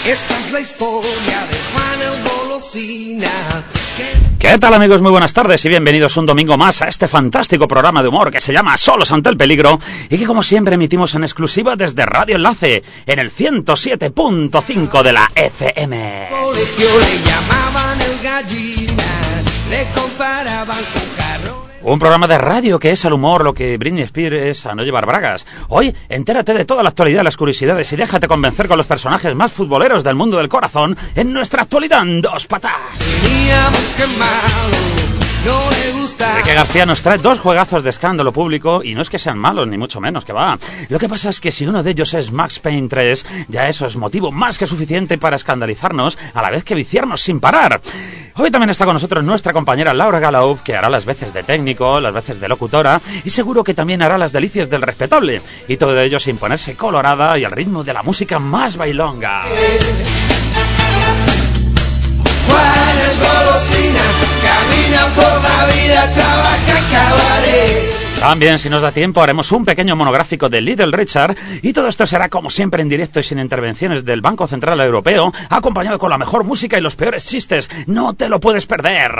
Esta es la historia de Juan el Golosina. ¿Qué tal, amigos? Muy buenas tardes y bienvenidos un domingo más a este fantástico programa de humor que se llama Solos ante el Peligro y que, como siempre, emitimos en exclusiva desde Radio Enlace en el 107.5 de la FM. Colegio le llamaban el gallina, le comparaban con jarrones. Un programa de radio que es al humor lo que Britney Spears es a no llevar bragas. Hoy, entérate de toda la actualidad, las curiosidades y déjate convencer con los personajes más futboleros del mundo del corazón en nuestra actualidad en dos patas. Enrique García nos trae dos juegazos de escándalo público y no es que sean malos, ni mucho menos, que va. Lo que pasa es que si uno de ellos es Max Payne 3, ya eso es motivo más que suficiente para escandalizarnos a la vez que viciarnos sin parar. Hoy también está con nosotros nuestra compañera Laura Galau, que hará las veces de técnico, las veces de locutora y seguro que también hará las delicias del respetable. Y todo ello sin ponerse colorada y al ritmo de la música más bailonga. Juan el Golosina camina por la vida, trabaja en cabaret. También, si nos da tiempo, haremos un pequeño monográfico de Little Richard y todo esto será, como siempre, en directo y sin intervenciones del Banco Central Europeo, acompañado con la mejor música y los peores chistes. ¡No te lo puedes perder!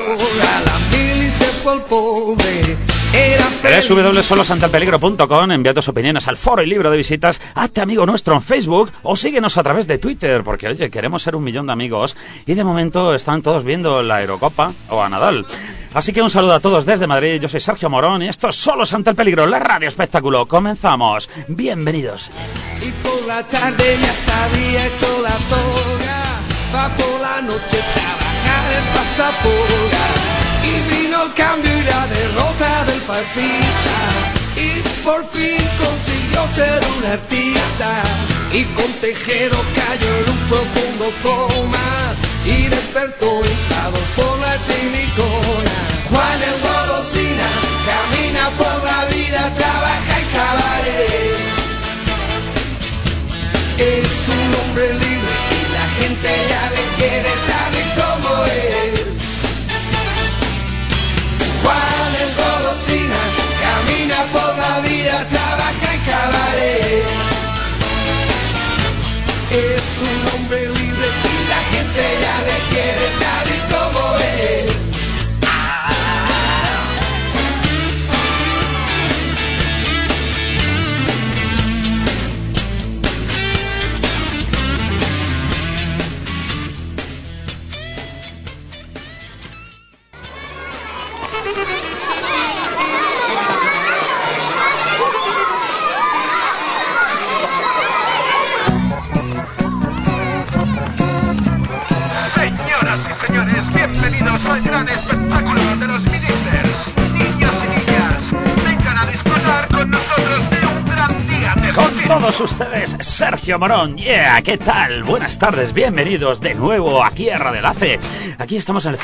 www.solosanteelpeligro.com. Envía tus opiniones al foro y libro de visitas, hazte amigo nuestro en Facebook o síguenos a través de Twitter, porque, oye, queremos ser 1 millón de amigos y de momento están todos viendo la Eurocopa o a Nadal. Así que un saludo a todos desde Madrid, yo soy Sergio Morón y esto es Solos ante el Peligro, la radio espectáculo. Comenzamos, bienvenidos. Y por la tarde ya se había hecho la toga, va por la noche trabajar en pasaporga. Y vino el cambio y la derrota del fascista, y por fin consiguió ser un artista. Y con Tejero cayó en un profundo coma y despertó hinchado por la silicona. Juan el Golosina camina por la vida, trabaja en cabaret. Es un hombre libre y la gente ya le quiere tal y como es. Juan el Golosina camina por la vida, trabaja en cabaret. Es un hombre libre y la gente ya le quiere tal y como es. Bienvenidos al gran espectáculo de los Ministers. Niños y niñas, vengan a disfrutar con nosotros de un gran día de Con hockey. todos ustedes, Sergio Morón. Yeah, ¿qué tal? Buenas tardes, bienvenidos de nuevo aquí a Radio Enlace. Aquí estamos en el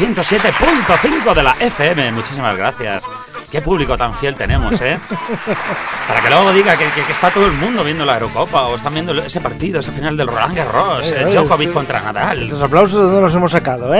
107.5 de la FM. Muchísimas gracias. Qué público tan fiel tenemos, ¿eh? Para que luego diga que está todo el mundo viendo la Eurocopa o están viendo ese partido, ese final del Roland Garros, Djokovic contra Nadal. Estos aplausos de dónde los hemos sacado,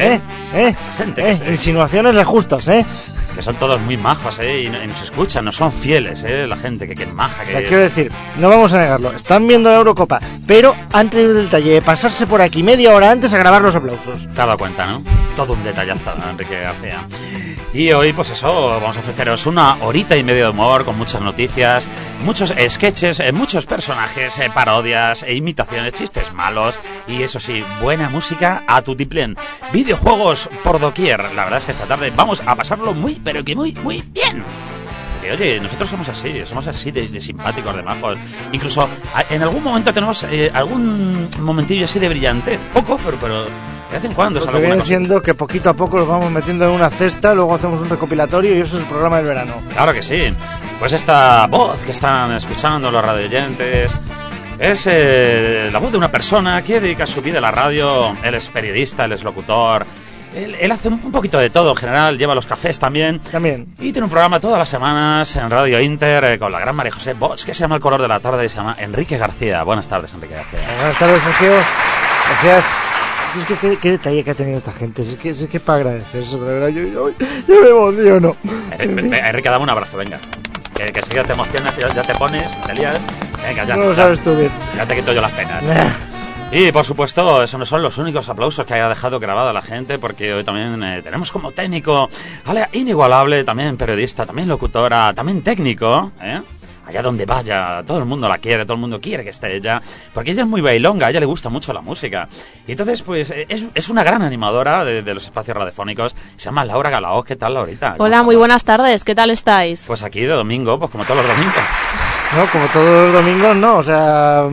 Gente que insinuaciones de justas, que son todos muy majos, y nos escuchan, nos son fieles, la gente que es maja. Que quiero decir, no vamos a negarlo, están viendo la Eurocopa, pero han tenido el detalle de pasarse por aquí media hora antes a grabar los aplausos. Te has dado cuenta, ¿no? Todo un detallazo, Enrique García. Y hoy, pues eso, vamos a ofreceros 1 horita y media de humor con muchas noticias, muchos sketches, muchos personajes, parodias e imitaciones, chistes malos y, eso sí, buena música a tutiplén. Videojuegos por doquier. La verdad es que esta tarde vamos a pasarlo muy, pero que muy, muy bien. Porque, oye, nosotros somos así de simpáticos, de majos. Incluso en algún momento tenemos algún momentillo así de brillantez. Poco, pero de vez en cuando. Lo que viene siendo que poquito a poco los vamos metiendo en una cesta, luego hacemos un recopilatorio y eso es el programa del verano. Claro que sí. Pues esta voz que están escuchando los radioyentes es la voz de una persona que dedica su vida a la radio. Él es periodista, él es locutor. Él hace un poquito de todo en general, lleva los cafés también. Y tiene un programa todas las semanas en Radio Inter con la gran María José Bosch, que se llama El Color de la Tarde y se llama Enrique García. Buenas tardes, Enrique García. Buenas tardes, Sergio. Gracias. Es que qué detalle que ha tenido esta gente. Es que para agradecer eso, de verdad, yo me emociono. Enrique, dame un abrazo, venga. Que enseguida te emocionas y ya te pones, te lías. Venga, ya. No lo sabes tú bien. Ya te quito yo las penas. Y por supuesto, eso no son los únicos aplausos que haya dejado grabada la gente, porque hoy también tenemos como técnico a la inigualable, también periodista, también locutora, también técnico, allá donde vaya, todo el mundo la quiere, todo el mundo quiere que esté ella, porque ella es muy bailonga, a ella le gusta mucho la música. Y entonces, pues, es una gran animadora de los espacios radiofónicos, se llama Laura Galaoz. ¿Qué tal, Laurita? Hola, muy buenas tardes, ¿qué tal estáis? Pues aquí de domingo, pues como todos los domingos. No, como todos los domingos, no, o sea,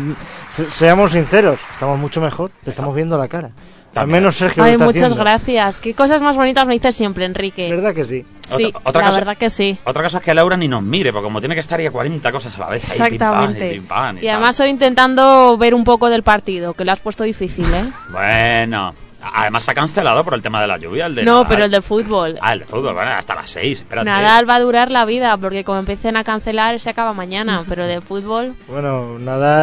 seamos sinceros, estamos mucho mejor, te estamos viendo la cara. Al menos Sergio lo Ay, está muchas haciendo. gracias. Qué cosas más bonitas me dices siempre, Enrique. ¿Verdad que sí? Sí, Otra la cosa- verdad que sí. Otra cosa es que Laura ni nos mire, porque como tiene que estar ahí a 40 cosas a la vez. Ahí, Exactamente. pim, pam, Y además estoy intentando ver un poco del partido, que lo has puesto difícil, ¿eh? Bueno, además se ha cancelado por el tema de la lluvia. El de No, Nadal. pero el de fútbol. Ah, el de fútbol, bueno, hasta las 6, espérate. Nadal va a durar la vida, porque como empiecen a cancelar se acaba mañana, pero de fútbol... Bueno,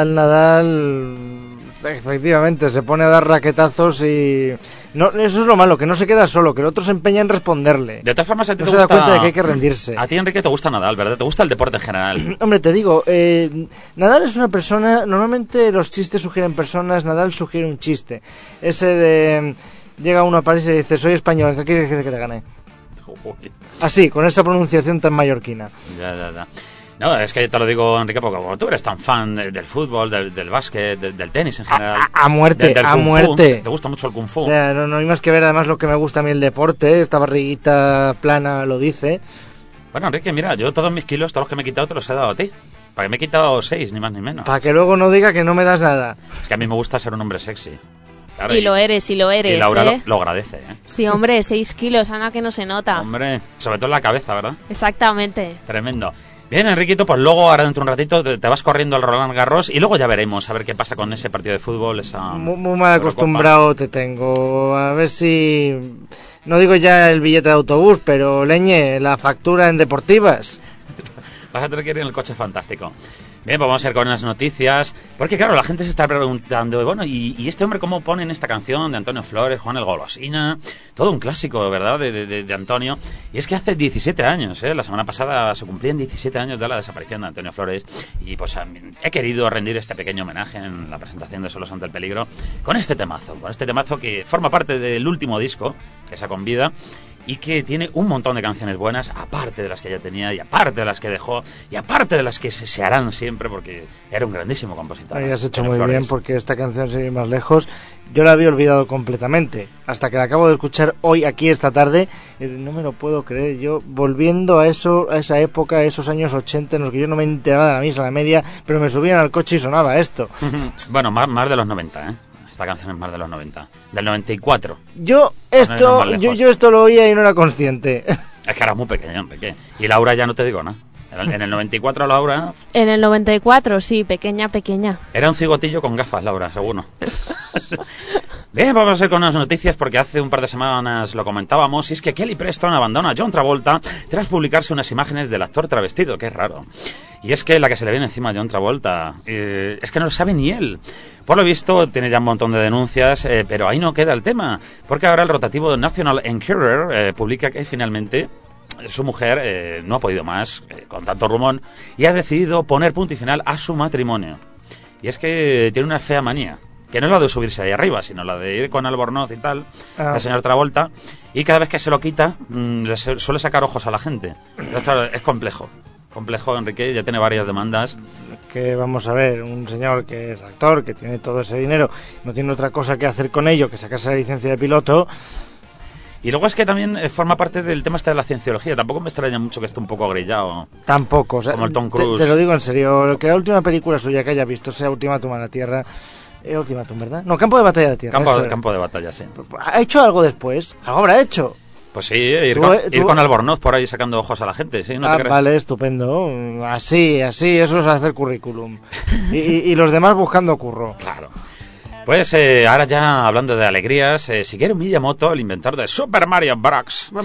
Nadal, efectivamente, se pone a dar raquetazos y... No, eso es lo malo, que no se queda solo, que el otro se empeña en responderle. De todas formas, a ti No te se da gusta... cuenta de que hay que rendirse. A ti, Enrique, te gusta Nadal, ¿verdad? Te gusta el deporte en general. Hombre, te digo, Nadal es una persona... Normalmente los chistes sugieren personas, Nadal sugiere un chiste. Ese de... Llega uno a París y dice, soy español, ¿qué quieres que te gane? Así, con esa pronunciación tan mallorquina. Ya. No, es que te lo digo, Enrique, porque como tú eres tan fan del fútbol, del básquet, del tenis en general. A muerte, del a kung fu, muerte. te gusta mucho el kung fu. O sea, no hay más que ver además lo que me gusta a mí el deporte, esta barriguita plana lo dice. Bueno, Enrique, mira, yo todos mis kilos, todos los que me he quitado, te los he dado a ti. Para que me he quitado 6, ni más ni menos. Para que luego no diga que no me das nada. Es que a mí me gusta ser un hombre sexy. Claro, Y lo eres, Y Laura ¿eh? lo agradece, ¿eh? Sí, hombre, 6 kilos, Ana, que no se nota. Hombre, sobre todo en la cabeza, ¿verdad? Exactamente. Tremendo. Bien, Enriquito, pues luego, ahora dentro de un ratito, te vas corriendo al Roland Garros y luego ya veremos a ver qué pasa con ese partido de fútbol, esa... Muy mal acostumbrado te tengo. A ver si... No digo ya el billete de autobús, pero leñe, la factura en deportivas. Vas a tener que ir en el coche fantástico. Bien, pues vamos a ir con unas noticias. Porque claro, la gente se está preguntando, bueno, ¿y este hombre cómo ponen esta canción de Antonio Flores, Juan el Golosina? Todo un clásico, ¿verdad?, de Antonio. Y es que hace 17 años, la semana pasada se cumplían 17 años de la desaparición de Antonio Flores. Y pues he querido rendir este pequeño homenaje en la presentación de Solos ante el peligro con este temazo que forma parte del último disco que saca con vida. Y que tiene un montón de canciones buenas, aparte de las que ya tenía, y aparte de las que dejó, y aparte de las que se harán siempre, porque era un grandísimo compositor. Ahí has hecho Antonio muy Flores. bien, porque esta canción, sin ir más lejos, yo la había olvidado completamente. Hasta que la acabo de escuchar hoy, aquí, esta tarde, no me lo puedo creer. Yo, volviendo a eso, a esa época, a esos años 80, en los que yo no me enteraba de la misa, la media, pero me subían al coche y sonaba esto. Bueno, más de los 90, ¿eh? Esta canción es más de los 90. Del 94. Yo No irnos más lejos. yo esto lo oía y no era consciente. Es que era muy pequeño, Enrique. Y Laura ya no te digo nada. En el 94 Laura En el 94, sí, pequeña. era un cigotillo con gafas, Laura, seguro. Bien, vamos a ir con unas noticias porque hace un par de semanas lo comentábamos, y es que Kelly Preston abandona a John Travolta tras publicarse unas imágenes del actor travestido, que es raro. Y es que la que se le viene encima a John Travolta es que no lo sabe ni él. Por lo visto tiene ya un montón de denuncias, pero ahí no queda el tema, porque ahora el rotativo National Enquirer publica que finalmente su mujer no ha podido más con tanto rumor y ha decidido poner punto y final a su matrimonio. Y es que tiene una fea manía, que no es la de subirse ahí arriba, sino la de ir con Albornoz y tal, el señor Travolta, y cada vez que se lo quita, le suele sacar ojos a la gente. Entonces, claro, es complejo, Enrique, ya tiene varias demandas. Que vamos a ver, un señor que es actor, que tiene todo ese dinero, no tiene otra cosa que hacer con ello que sacarse la licencia de piloto. Y luego es que también forma parte del tema este de la cienciología. Tampoco me extraña mucho que esté un poco agrillado. Tampoco, o sea, Como el Tom Cruise. Te lo digo en serio, que la última película suya que haya visto sea Ultimátum a la Tierra. Ultimátum, ¿verdad? No, Campo de Batalla a la Tierra. eso era. Campo de batalla, sí. ¿Ha hecho algo después? ¿Algo habrá hecho? Pues sí, ir Tú- con Albornoz por ahí sacando ojos a la gente, ¿sí? ¿No te crees? Vale, estupendo. Así, eso es hacer currículum. y los demás buscando curro. Claro. Pues ahora ya hablando de alegrías, Shigeru Miyamoto, el inventor de Super Mario Bros.,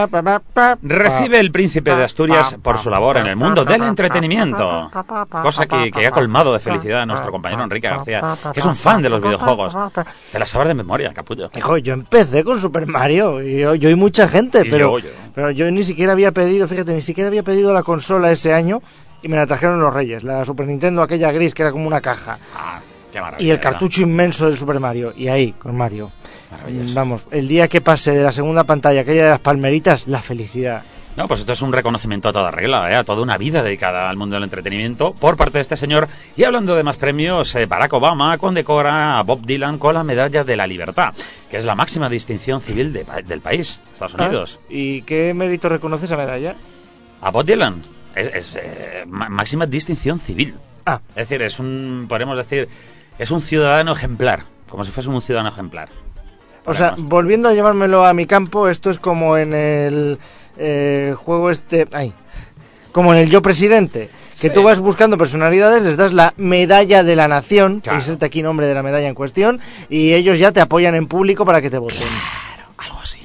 recibe el Príncipe de Asturias por su labor en el mundo del entretenimiento. Cosa que ha colmado de felicidad a nuestro compañero Enrique García, que es un fan de los videojuegos. Te la sabes de memoria, capullo. Hijo, yo empecé con Super Mario, yo y mucha gente, Y pero yo. yo ni siquiera había pedido, fíjate, la consola ese año y me la trajeron los Reyes, la Super Nintendo aquella gris que era como una caja. Qué maravilla. Y el cartucho inmenso del Super Mario. Y ahí, con Mario. Maravilloso. Vamos, el día que pase de la segunda pantalla, aquella de las palmeritas, la felicidad. No, pues esto es un reconocimiento a toda regla, a toda una vida dedicada al mundo del entretenimiento por parte de este señor. Y hablando de más premios, Barack Obama condecora a Bob Dylan con la Medalla de la Libertad, que es la máxima distinción civil del país, Estados Unidos. ¿Y qué mérito reconoce esa medalla? A Bob Dylan es máxima distinción civil. Ah. Es decir, podemos decir, es un ciudadano ejemplar, como si fuese un ciudadano ejemplar. O sea, volviendo a llevármelo a mi campo, esto es como en el juego como en el Yo Presidente, que tú vas buscando personalidades, les das la medalla de la nación, Claro. que inserte aquí nombre de la medalla en cuestión, y ellos ya te apoyan en público para que te voten. Claro, algo así.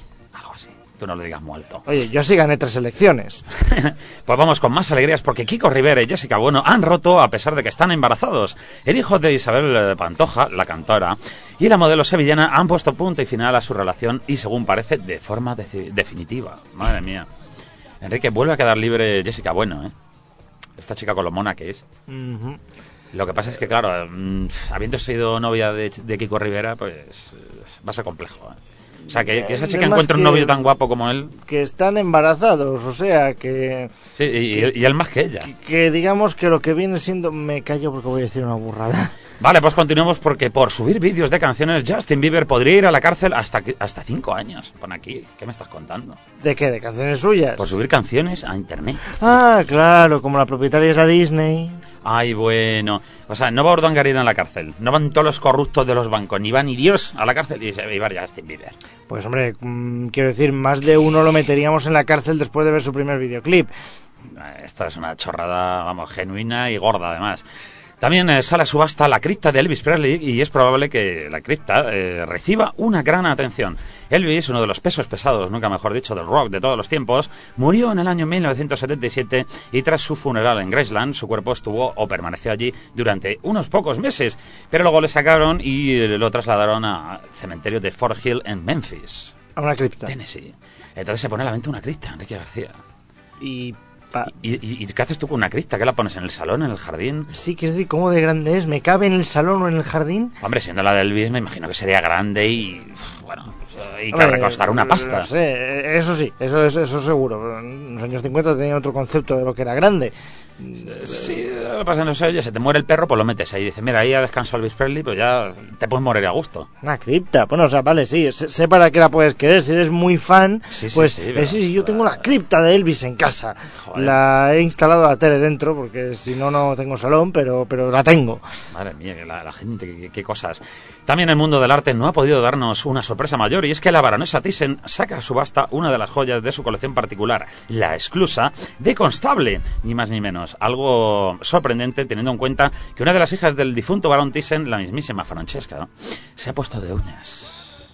Tú no lo digas muy alto. Oye, yo así gané 3 elecciones. Pues vamos con más alegrías porque Kiko Rivera y Jessica Bueno han roto a pesar de que están embarazados. El hijo de Isabel Pantoja, la cantora, y la modelo sevillana han puesto punto y final a su relación y, según parece, de forma definitiva. Madre mía. Enrique, vuelve a quedar libre Jessica Bueno, ¿eh? Esta chica con lo mona que es. Ujú. Lo que pasa es que, claro, habiendo sido novia de Kiko Rivera, pues va a ser complejo, ¿eh? O sea, que esa chica Además encuentre un que- novio tan guapo como él. Que están embarazados, o sea, que Sí, y él más que ella. que digamos que lo que viene siendo... Me callo porque voy a decir una burrada. Vale, pues continuemos porque por subir vídeos de canciones Justin Bieber podría ir a la cárcel hasta 5 años. Pon aquí, ¿qué me estás contando? ¿De qué? ¿De canciones suyas? Por subir canciones a internet. Ah, claro, como la propietaria es la Disney. Ay, bueno. O sea, no va Urdangarín a la cárcel. No van todos los corruptos de los bancos. Ni va ni Dios a la cárcel. Y se va a ir Justin Bieber. Pues hombre, quiero decir, más de uno lo meteríamos en la cárcel después de ver su primer videoclip. Esta es una chorrada, vamos, genuina y gorda además. También sale a subasta la cripta de Elvis Presley y es probable que la cripta reciba una gran atención. Elvis, uno de los pesos pesados, nunca mejor dicho, del rock de todos los tiempos, murió en el año 1977 y tras su funeral en Graceland su cuerpo estuvo o permaneció allí durante unos pocos meses, pero luego le sacaron y lo trasladaron al cementerio de Fort Hill en Memphis, A una cripta. Tennessee. Entonces se pone a la venta una cripta, Enrique García. Y... ¿Y qué haces tú con una cripta? ¿Qué la pones en el salón, en el jardín? Sí, que es decir, ¿cómo de grande es? ¿Me cabe en el salón o en el jardín? Hombre, siendo la de Elvis, me imagino que sería grande y... bueno, y que Hombre, recostar una pasta. No sé, eso sí, eso seguro. En los años 50 tenía otro concepto de lo que era grande. Sí, lo que pasa es que no sé, oye, se te muere el perro, pues lo metes ahí. Dices, mira, ahí ha descansado Elvis Presley, pues ya te puedes morir a gusto. Una cripta, bueno, o sea, vale, sí, sé para qué la puedes querer. Si eres muy fan, Sí, sí, pues sí, pero- sí, yo tengo la cripta de Elvis en casa. Joder. La he instalado la tele dentro, porque si no, no tengo salón, pero la tengo. Madre mía, que la gente, qué cosas. También el mundo del arte no ha podido darnos una sorpresa mayor, y es que la baronesa Thyssen saca a subasta una de las joyas de su colección particular, la exclusa de Constable, ni más ni menos. Algo sorprendente teniendo en cuenta que una de las hijas del difunto barón Thyssen, la mismísima Francesca, se ha puesto de uñas.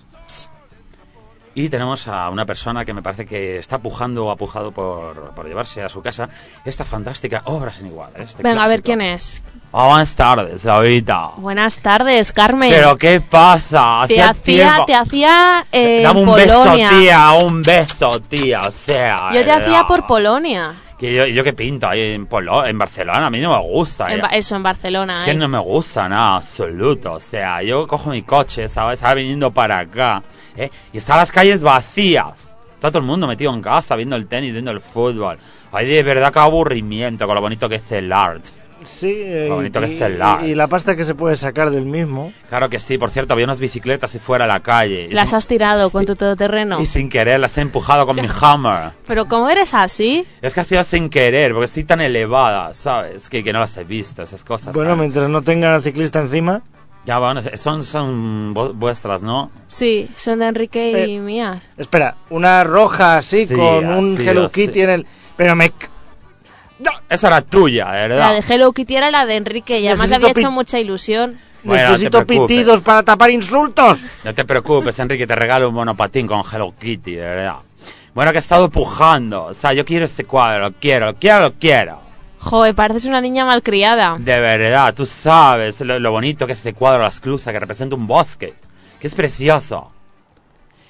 Y tenemos a una persona que me parece que está pujando o ha pujado por llevarse a su casa esta fantástica obra sin igual. Venga, a ver quién es. Buenas tardes, ahorita. Buenas tardes, Carmen. ¿Pero qué pasa? te hacía Dame un Polonia. un beso, tía, o sea... Yo te hacía por Polonia. Que yo qué pinto ahí en Barcelona, a mí no me gusta. Eso, en Barcelona. Es que no me gusta nada, absoluto. O sea, yo cojo mi coche, ¿sabes? Estaba viniendo para acá, ¿eh? Y están las calles vacías. Está todo el mundo metido en casa, viendo el tenis, viendo el fútbol. Ay, de verdad, qué aburrimiento con lo bonito que es el art. Sí, Lo bonito que es el art. y la pasta que se puede sacar del mismo. Claro que sí, por cierto, había unas bicicletas y fuera a la calle. Las has tirado con tu todoterreno. Y sin querer las he empujado con mi hammer. Pero ¿cómo eres así? Es que ha sido sin querer, porque estoy tan elevada, ¿sabes? Que no las he visto, esas cosas. Bueno, tan- mientras no tengan al ciclista encima. Ya, bueno, son vuestras, ¿no? Sí, son de Enrique y Eh, mías. Espera, una roja así, Sí, con un así, Hello así. Kitty en el... Pero me... No, esa era tuya, ¿verdad? La de Hello Kitty era la de Enrique y además le Necesito había hecho pi- mucha ilusión. Bueno, no te Necesito preocupes. pitidos para tapar insultos. No te preocupes, Enrique, te regalo un monopatín con Hello Kitty, de verdad. Bueno, que he estado pujando. O sea, yo quiero este cuadro, lo quiero. Joder, pareces una niña malcriada. De verdad, tú sabes lo bonito que es ese cuadro, la esclusa, que representa un bosque. Que es precioso.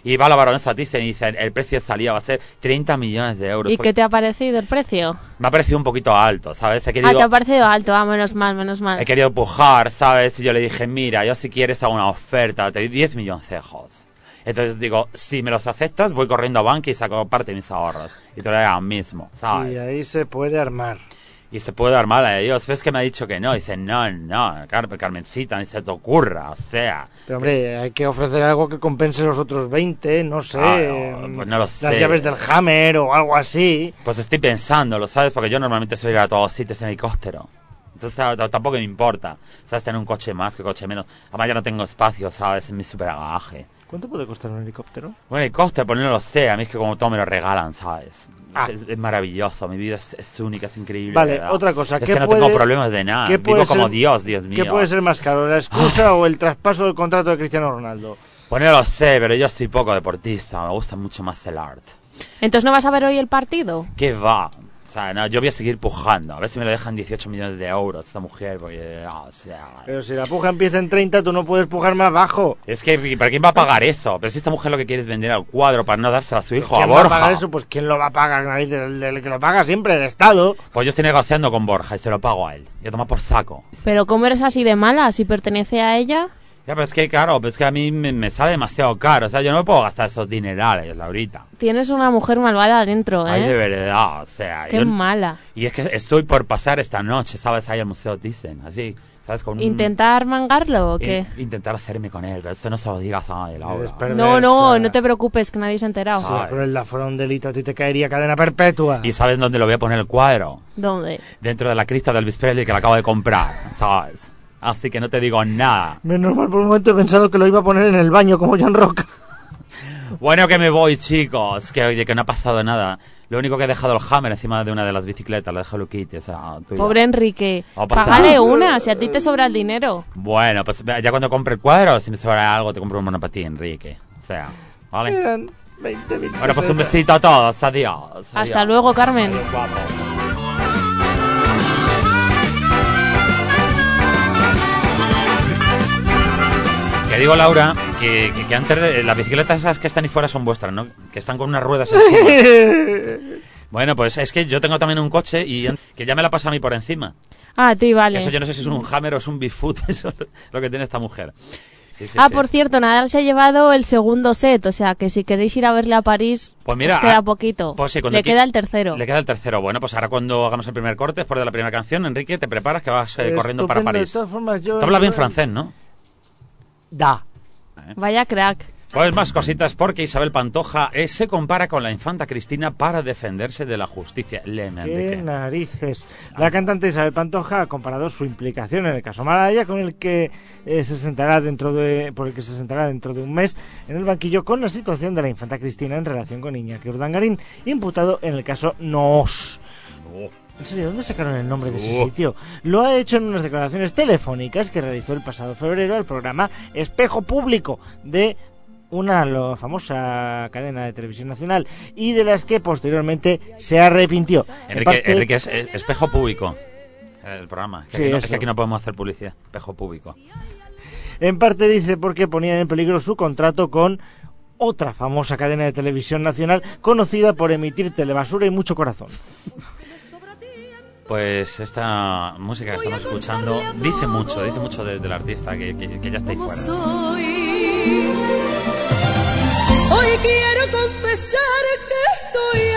Y va la baronesa Thyssen y dice, el precio de salida va a ser 30 millones de euros. ¿Y qué te ha parecido el precio? Me ha parecido un poquito alto, ¿sabes? Te ha parecido alto, menos mal, menos mal. He querido pujar, ¿sabes? Y yo le dije, mira, yo si quieres hago una oferta, te doy 10 milloncejos. Entonces digo, si me los aceptas, voy corriendo a banca y saco parte de mis ahorros. Y te lo hago mismo, ¿sabes? Y ahí se puede armar. Y se puede dar mal a ellos. ¿Ves que me ha dicho que no? Dice, no, Carmencita, ni se te ocurra, o sea... Pero hombre, hay que ofrecer algo que compense los otros 20, no sé... pues no lo sé. Las llaves del Hammer o algo así. Pues estoy pensándolo, ¿sabes? Porque yo normalmente soy ir a todos sitios en helicóptero. Entonces tampoco me importa, ¿sabes? Tener un coche más que coche menos. Además ya no tengo espacio, ¿sabes? En mi superagaje. ¿Cuánto puede costar un helicóptero? Un helicóptero, pues no lo sé. A mí es que como todo me lo regalan, ¿sabes? Ah. Es maravilloso, mi vida es única, es increíble. Vale, ¿verdad? otra cosa. Es que no tengo problemas de nada. Vivo como Dios mío. ¿Qué puede ser más caro, la excusa o el traspaso del contrato de Cristiano Ronaldo? Pues no lo sé, pero yo soy poco deportista. Me gusta mucho más el art. ¿Entonces no vas a ver hoy el partido? ¿Qué va? O sea, no, yo voy a seguir pujando. A ver si me lo dejan 18 millones de euros esta mujer, porque... o sea... Pero si la puja empieza en 30, tú no puedes pujar más bajo. Es que, ¿para quién va a pagar eso? Pero si esta mujer lo que quiere es vender al cuadro para no dárselo a su hijo, a ¿Quién Borja. va a pagar eso? Pues ¿quién lo va a pagar, narices? El que lo paga siempre, el Estado. Pues yo estoy negociando con Borja y se lo pago a él. Y a tomar por saco. ¿Pero cómo eres así de mala? ¿Si pertenece a ella? Ya, pero es que, claro, pero es que a mí me sale demasiado caro. O sea, yo no me puedo gastar esos dinerales, Laurita. Tienes una mujer malvada adentro, ¿eh? Ay, de verdad, o sea... Qué mala. Y es que estoy por pasar esta noche, ¿sabes? Ahí al Museo Thyssen, así, ¿sabes? Con ¿Intentar mangarlo o qué? Intentar hacerme con él, pero eso no se lo digas a nadie, Laura. No te preocupes, que nadie se ha enterado. Sí, crueldad fuera un delito, a ti te caería cadena perpetua. ¿Y sabes dónde lo voy a poner el cuadro? ¿Dónde? Dentro de la crista del Elvis Presley que la acabo de comprar, ¿sabes? Así que no te digo nada. Menos mal, por un momento he pensado que lo iba a poner en el baño como John Roca. Bueno, que me voy, chicos. Que oye, que no ha pasado nada. Lo único que he dejado el Hammer encima de una de las bicicletas, la de Hello Kitty. O sea, pobre Enrique. No pasa Págale nada. una, si a ti te sobra el dinero. Bueno, pues ya cuando compre el cuadro, si me sobra algo, te compro un monopatín, Enrique. O sea, ¿vale? Eran 20 Bueno, pues un besito a todos. Adiós. Hasta Adiós. luego, Carmen. Adiós, guapo. Que digo, Laura, que antes de las bicicletas esas que están ahí fuera son vuestras, ¿no? Que están con unas ruedas encima. Bueno, pues es que yo tengo también un coche y que ya me la pasa a mí por encima. Ah, a ti, vale. Eso yo no sé si es un Hammer o es un Bigfoot, eso es lo que tiene esta mujer. Sí, sí, Por cierto, Nadal se ha llevado el segundo set, o sea que si queréis ir a verle a París, pues mira, os queda poquito. Pues sí, le queda el tercero. Le queda el tercero. Bueno, pues ahora cuando hagamos el primer corte, después de la primera canción, Enrique, te preparas que vas corriendo para París. De todas formas, yo... Tú hablas bien francés, ¿no? Da. Vaya crack. Pues más cositas porque Isabel Pantoja se compara con la infanta Cristina para defenderse de la justicia. ¡Qué narices! La cantante Isabel Pantoja ha comparado su implicación en el caso Malaya con el que se sentará dentro de un mes en el banquillo con la situación de la infanta Cristina en relación con Iñaki Urdangarín, imputado en el caso Noos. En serio, ¿dónde sacaron el nombre de ese sitio? Lo ha hecho en unas declaraciones telefónicas que realizó el pasado febrero al programa Espejo Público de una famosa cadena de televisión nacional y de las que posteriormente se arrepintió. Enrique, es Espejo Público el programa. Es que aquí no podemos hacer publicidad. Espejo Público. En parte dice porque ponían en peligro su contrato con otra famosa cadena de televisión nacional conocida por emitir telebasura y mucho corazón. Pues esta música que estamos escuchando dice mucho del artista que ya está ahí fuera. Hoy quiero confesar que estoy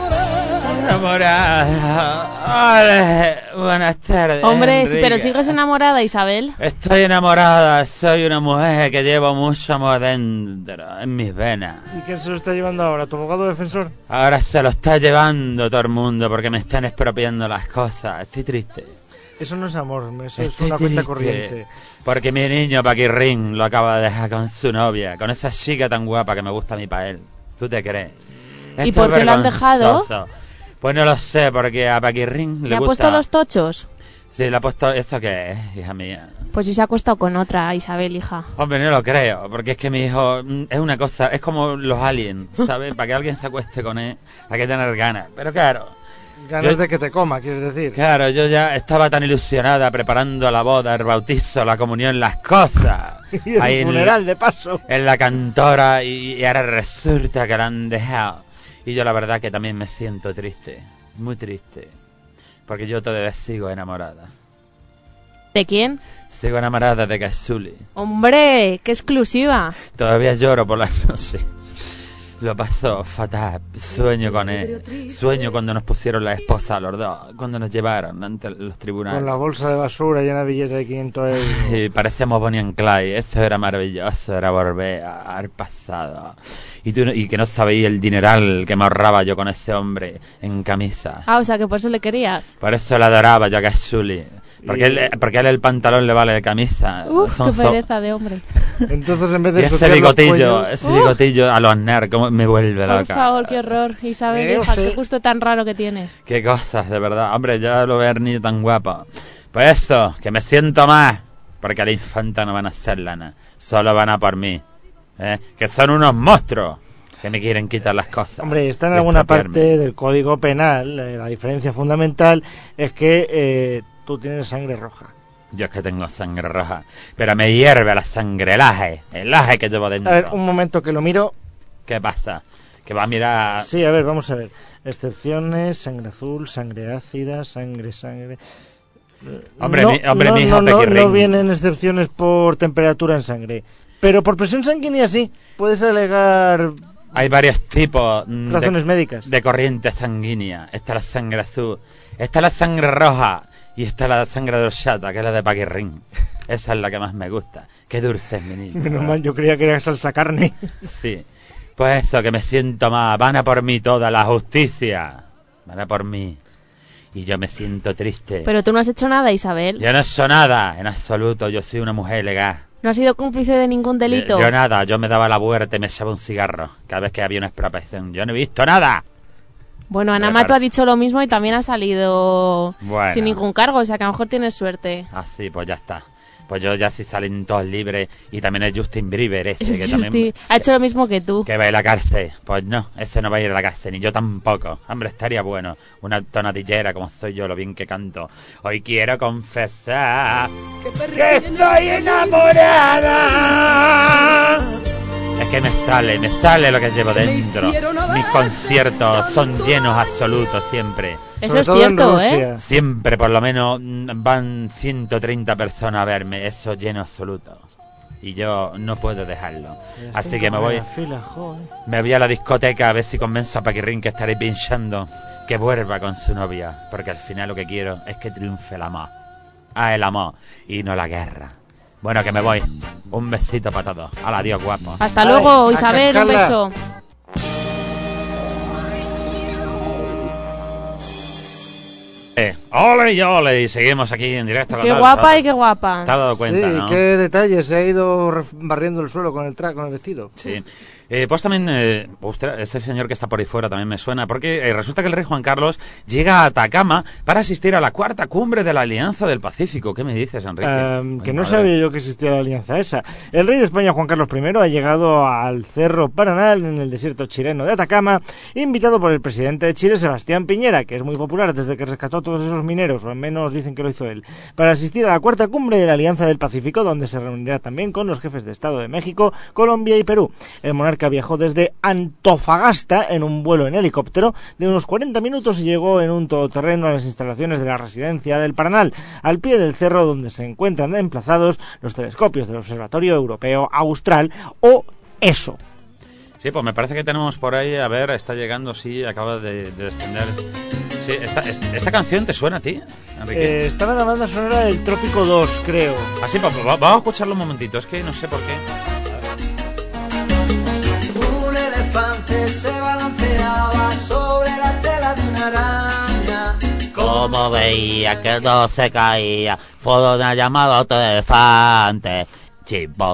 enamorada. Buenas tardes. Hombre, Enrique. pero sigues enamorada, Isabel. Estoy enamorada, soy una mujer que llevo mucho amor dentro, en mis venas. ¿Y quién se lo está llevando ahora? ¿Tu abogado defensor? Ahora se lo está llevando todo el mundo porque me están expropiando las cosas. Estoy triste. Eso no es amor, eso es Estoy una cuenta triste, corriente. Porque mi niño Paquirrín lo acaba de dejar con su novia, con esa chica tan guapa que me gusta a mí para él. ¿Tú te crees? ¿Y Esto por es qué lo han dejado? vergonzoso. Pues no lo sé, porque a Paquirrín ¿Le le ha gusta... puesto los tochos? Sí, le ha puesto... ¿Esto qué es, hija mía? Pues si se ha acostado con otra, Isabel, hija. Hombre, no lo creo, porque es que mi hijo es una cosa... Es como los aliens, ¿sabes? Para que alguien se acueste con él hay que tener ganas. Pero claro, Ganas de que te coma, quieres decir. Claro, yo ya estaba tan ilusionada preparando la boda, el bautizo, la comunión, las cosas. Y el Ahí funeral, de paso. en la cantora y ahora resulta que la han dejado. Y yo la verdad que también me siento triste, muy triste. Porque yo todavía sigo enamorada. ¿De quién? Sigo enamorada de Gazuli. ¡Hombre! ¡Qué exclusiva! Todavía lloro por las noches. Lo paso fatal. Sueño con él. Sueño cuando nos pusieron la esposa a los dos. Cuando nos llevaron ante los tribunales. Con la bolsa de basura llena de billetes de 500 euros. Y parecíamos Bonnie and Clyde. Eso era maravilloso. Era volver al pasado. Y que no sabéis el dineral que me ahorraba yo con ese hombre en camisa. Ah, o sea que por eso le querías. Por eso la adoraba yo a Gazuli. Porque a él el pantalón le vale de camisa. Uf, qué pereza de hombre. Entonces en vez Y de ese bigotillo a los nerds, como me vuelve Por loca. favor, qué horror. Isabel, hija, qué gusto tan raro que tienes. Qué cosas, de verdad. Hombre, ya lo veo niño tan guapo. Pues eso, que me siento más. Porque a la infanta no van a hacer lana. Solo van a por mí. Que son unos monstruos que me quieren quitar las cosas. Hombre, está en alguna parte del Código Penal. La diferencia fundamental es que tú tienes sangre roja. Yo es que tengo sangre roja. Pero me hierve la sangre, el aje que llevo dentro. A ver, un momento que lo miro. ¿Qué pasa? Que va a mirar... Sí, a ver, vamos a ver. Excepciones, sangre azul, sangre ácida, sangre... Hombre, mi hijo Pequirrín. No vienen excepciones por temperatura en sangre. Pero por presión sanguínea sí. Puedes alegar... Hay varios tipos razones médicas. De corriente sanguínea. Está la sangre azul, está la sangre roja y está la sangre de horchata, que es la de Paquirrín. Esa es la que más me gusta. Qué dulce es mi niño. Menos mal, yo creía que era salsa carne. Sí. Pues eso, que me siento más. Van a por mí toda la justicia. Van a por mí. Y yo me siento triste. Pero tú no has hecho nada, Isabel. Yo no he hecho nada, en absoluto. Yo soy una mujer legal. ¿No has sido cómplice de ningún delito? Yo nada, yo me daba la vuelta y me echaba un cigarro cada vez que había una expropiación. Yo no he visto nada. Bueno, Ana Mato ha dicho lo mismo y también ha salido sin ningún cargo, o sea que a lo mejor tienes suerte. Ah, sí, pues ya está. Pues yo ya sí salen todos libres. Y también es Justin Bieber ese, que también... ha hecho lo mismo que tú. Que va a ir a la cárcel. Pues no, ese no va a ir a la cárcel, ni yo tampoco. Hombre, estaría bueno. Una tonadillera como soy yo, lo bien que canto. Hoy quiero confesar que estoy enamorada. Es que me sale lo que llevo dentro. Mis conciertos son llenos absolutos siempre. Eso es cierto, ¿eh? Siempre por lo menos van 130 personas a verme, eso lleno absoluto. Y yo no puedo dejarlo. Así que me voy a la discoteca a ver si convenzo a Paquirrín, que estaré pinchando, que vuelva con su novia. Porque al final lo que quiero es que triunfe el amor. El amor y no la guerra. Bueno, que me voy. Un besito para todos. Adiós, guapo. Hasta luego, Isabel, un beso. Ole y ole, y seguimos aquí en directo. Qué guapa y qué guapa. Te has dado cuenta, sí, ¿no? Qué detalle, se ha ido barriendo el suelo con el vestido. Sí. Pues también, este señor que está por ahí fuera también me suena, porque resulta que el rey Juan Carlos llega a Atacama para asistir a la 4ª cumbre de la Alianza del Pacífico. ¿Qué me dices, Enrique? Que no sabía yo que existía la alianza esa. El rey de España, Juan Carlos I, ha llegado al Cerro Paranal, en el desierto chileno de Atacama, invitado por el presidente de Chile, Sebastián Piñera, que es muy popular desde que rescató a todos esos mineros, o al menos dicen que lo hizo él, para asistir a la 4ª cumbre de la Alianza del Pacífico, donde se reunirá también con los jefes de Estado de México, Colombia y Perú. El monarca viajó desde Antofagasta en un vuelo en helicóptero de unos 40 minutos y llegó en un todoterreno a las instalaciones de la residencia del Paranal, al pie del cerro donde se encuentran emplazados los telescopios del Observatorio Europeo Austral, o ESO. Sí, pues me parece que tenemos por ahí, a ver, está llegando, sí, acaba de descender. Sí, esta canción te suena a ti, Enrique. Estaba en la banda sonora del Trópico 2, creo. Ah, sí, vamos a escucharlo un momentito, es que no sé por qué. Un elefante se balanceaba sobre la tela de una araña. Como veía que no se caía, fue una llamada a otro elefante. Chimpón.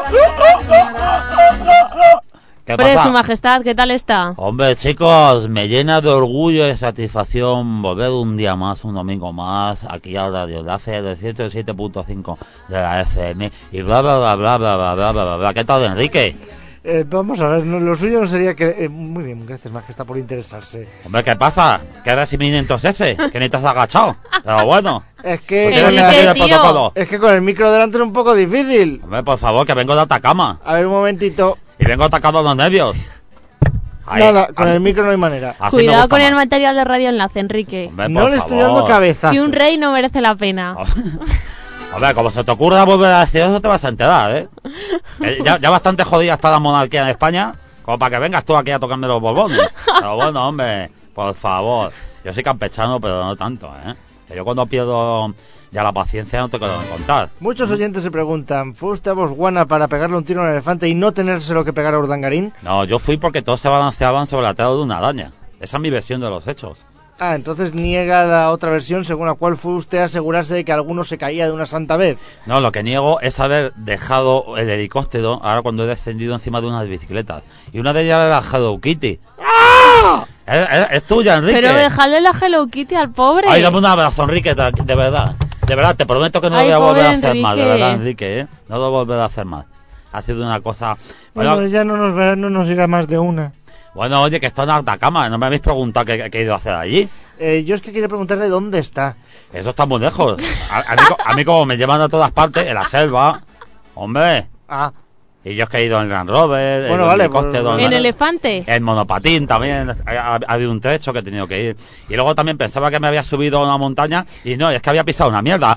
Hombre, su majestad, ¿qué tal está? Hombre, chicos, me llena de orgullo y satisfacción volver un día más, un domingo más, aquí a Radio Enlace de 107.5 de la FM y bla, bla, bla, bla, bla, bla, bla, bla, bla. ¿Qué tal, Enrique? Vamos a ver, lo suyo no sería que... muy bien, gracias, Majestad, por interesarse. Hombre, ¿qué pasa? ¿Qué recibimiento es ese? Que ni te has agachado. Pero bueno. Es que con el micro delante es un poco difícil. Hombre, por favor, que vengo de Atacama. A ver, un momentito. Y vengo atacado los nervios. Ahí, nada, con el micro no hay manera. Cuidado con el material de radioenlace, Enrique. Hombre, no le estoy dando cabeza. Y un rey no merece la pena. Hombre, como se te ocurra volver a decir eso, te vas a enterar, ¿eh? Ya bastante jodida está la monarquía en España, como para que vengas tú aquí a tocarme los borbones. Pero bueno, hombre, por favor. Yo soy campechano, pero no tanto, ¿eh? Que yo cuando pierdo ya la paciencia no te quiero contar. Muchos oyentes se preguntan, ¿fue usted a Botswana para pegarle un tiro al elefante y no tenérselo que pegar a Urdangarín? No, yo fui porque todos se balanceaban sobre la tela de una araña. Esa es mi versión de los hechos. Ah, entonces niega la otra versión según la cual fue usted a asegurarse de que alguno se caía de una santa vez. No, lo que niego es haber dejado el helicóptero ahora cuando he descendido encima de unas bicicletas. Y una de ellas era la Hello Kitty. ¡Ah! Es tuya, Enrique. Pero dejarle la Hello Kitty al pobre. Ay, dame un abrazo, Enrique, de verdad. De verdad, te prometo que no lo voy a volver a hacer más, de verdad, Enrique, ¿eh? No lo voy a volver a hacer más. Ha sido una cosa... Bueno, ya no nos irá más de una. Bueno, oye, que esto en Atacama, no me habéis preguntado qué he ido a hacer allí. Yo es que quería preguntarle dónde está. Eso está muy lejos. A mí como me llevan a todas partes, en la selva, hombre. Ah. Y yo es que he ido en el Land Rover, bueno, vale, en elefante. En monopatín también, ha habido un trecho que he tenido que ir. Y luego también pensaba que me había subido a una montaña y no, es que había pisado una mierda.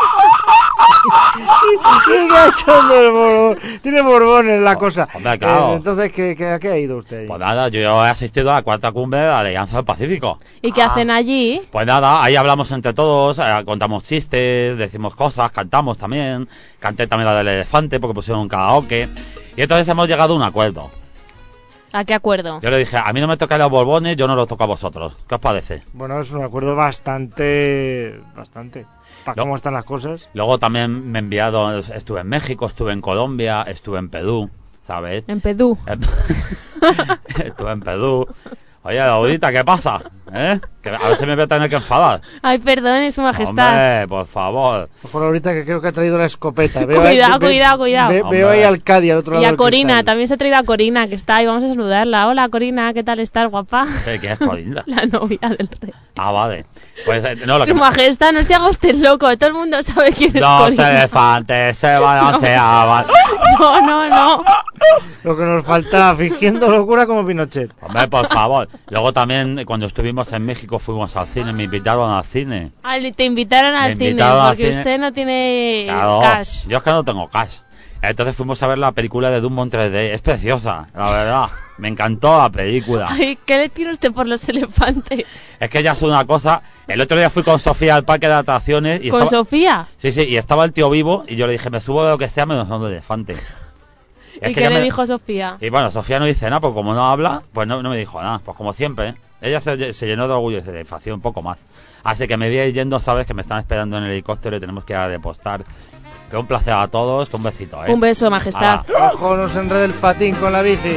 ¡Qué cachondo el borbón! Tiene borbones la cosa. Hombre, claro. Entonces, ¿a qué ha ido usted? Pues nada, yo he asistido a la 4ª cumbre de la Alianza del Pacífico. ¿Y qué hacen allí? Pues nada, ahí hablamos entre todos, contamos chistes, decimos cosas, cantamos también. Canté también la del elefante porque pusieron un karaoke. Y entonces hemos llegado a un acuerdo. ¿A qué acuerdo? Yo le dije, a mí no me tocan los borbones, yo no los toco a vosotros. ¿Qué os parece? Bueno, es un acuerdo bastante. ¿Para cómo están las cosas? Luego también me he enviado, estuve en México, estuve en Colombia, estuve en Perú, ¿sabes? En Perú. Estuve en Perú. Oye, Laurita, ¿qué pasa? Que a ver si me voy a tener que enfadar. Ay, perdone, su majestad. Hombre, por favor. Por ahorita que creo que ha traído la escopeta. Cuidado. Veo ahí al Cádiz al otro lado. Y a Corina, también se ha traído a Corina, que está ahí, vamos a saludarla. Hola, Corina, ¿qué tal estás, guapa? ¿Qué es Corina? La novia del rey. Ah, vale. Pues no, su majestad, no se haga usted loco, todo el mundo sabe quién es Corina. Dos elefantes se balanceaban. No. Lo que nos falta, fingiendo locura como Pinochet. Hombre, por favor. Luego también, cuando estuvimos en México, fuimos al cine, me invitaron al cine. Ah, te invitaron al cine, porque usted no tiene cash. Yo es que no tengo cash. Entonces fuimos a ver la película de Dumbo en 3D. Es preciosa, la verdad. Me encantó la película. Ay, ¿qué le tiene usted por los elefantes? Es que ya es una cosa... El otro día fui con Sofía al parque de atracciones y ¿Con Sofía? Sí, y estaba el tío vivo y yo le dije, me subo de lo que sea menos un elefante. ¿Y qué le dijo Sofía? Y bueno, Sofía no dice nada, porque como no habla, pues no me dijo nada. Pues como siempre, ¿eh? Ella se llenó de orgullo y de satisfacción un poco más. Así que me voy a ir yendo, sabes, que me están esperando en el helicóptero y tenemos que ir a depostar. Que un placer a todos, que un besito, ¿eh? Un beso, majestad. Ojo, no se enrede el patín con la bici.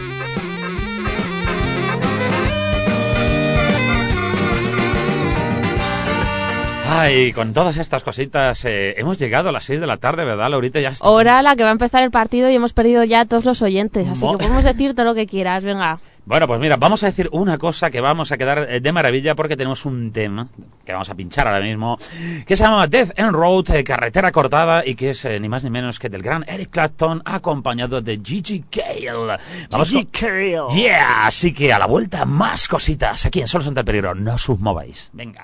Ay, con todas estas cositas hemos llegado a las 6 de la tarde, ¿verdad, Laurita? Ya está. Hora a la que va a empezar el partido y hemos perdido ya a todos los oyentes, así que podemos decir todo lo que quieras, venga. Bueno, pues mira, vamos a decir una cosa que vamos a quedar de maravilla porque tenemos un tema que vamos a pinchar ahora mismo que se llama Death End Road, carretera cortada, y que es ni más ni menos que del gran Eric Clapton acompañado de Gigi Cale. Gigi Cale. Yeah, así que a la vuelta más cositas aquí en Solos ante el Peligro. No os mováis. Venga.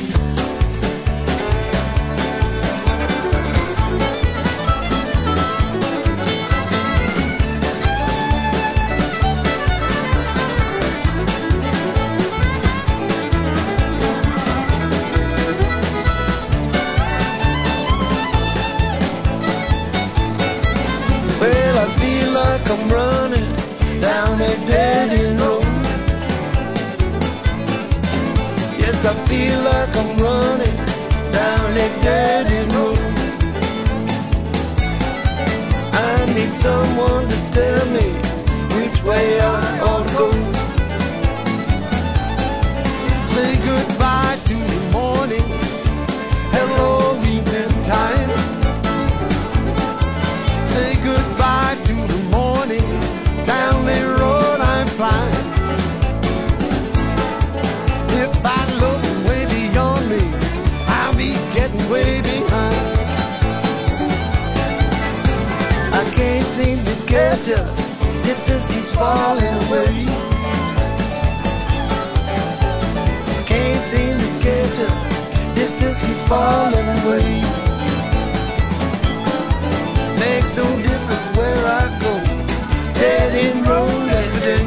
I'm running down a dead-end road. Yes, I feel like I'm running down a dead-end road. I need someone to tell me which way I ought to go. Say goodbye to the morning, hello evening time. Say goodbye to the morning, seem to catch her, distance keeps falling away. Can't seem to catch her, distance keeps falling away. Makes no difference where I go, dead end road every day.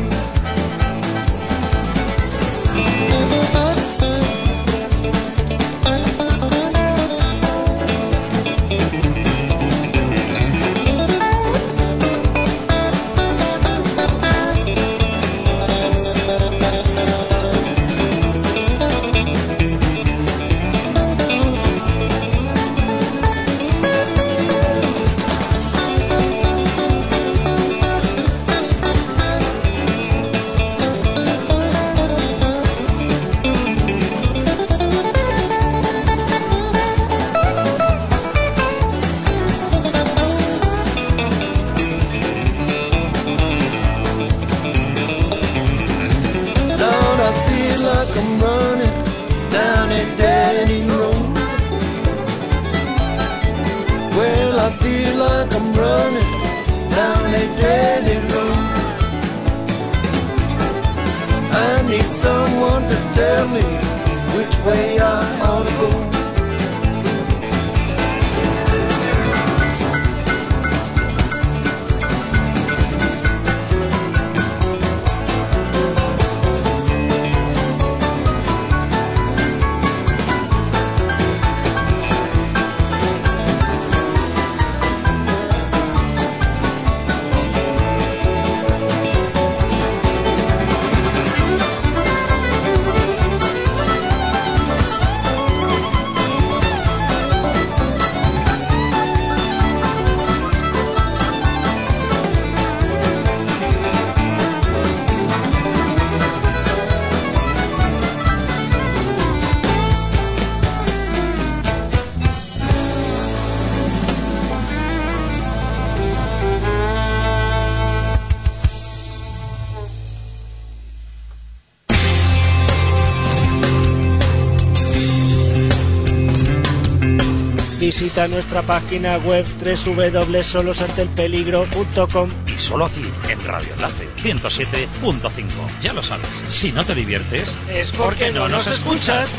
Visita nuestra página web www.solosanteelpeligro.com. Y solo aquí, en Radio Enlace 107.5. Ya lo sabes, si no te diviertes, es porque no nos escuchas.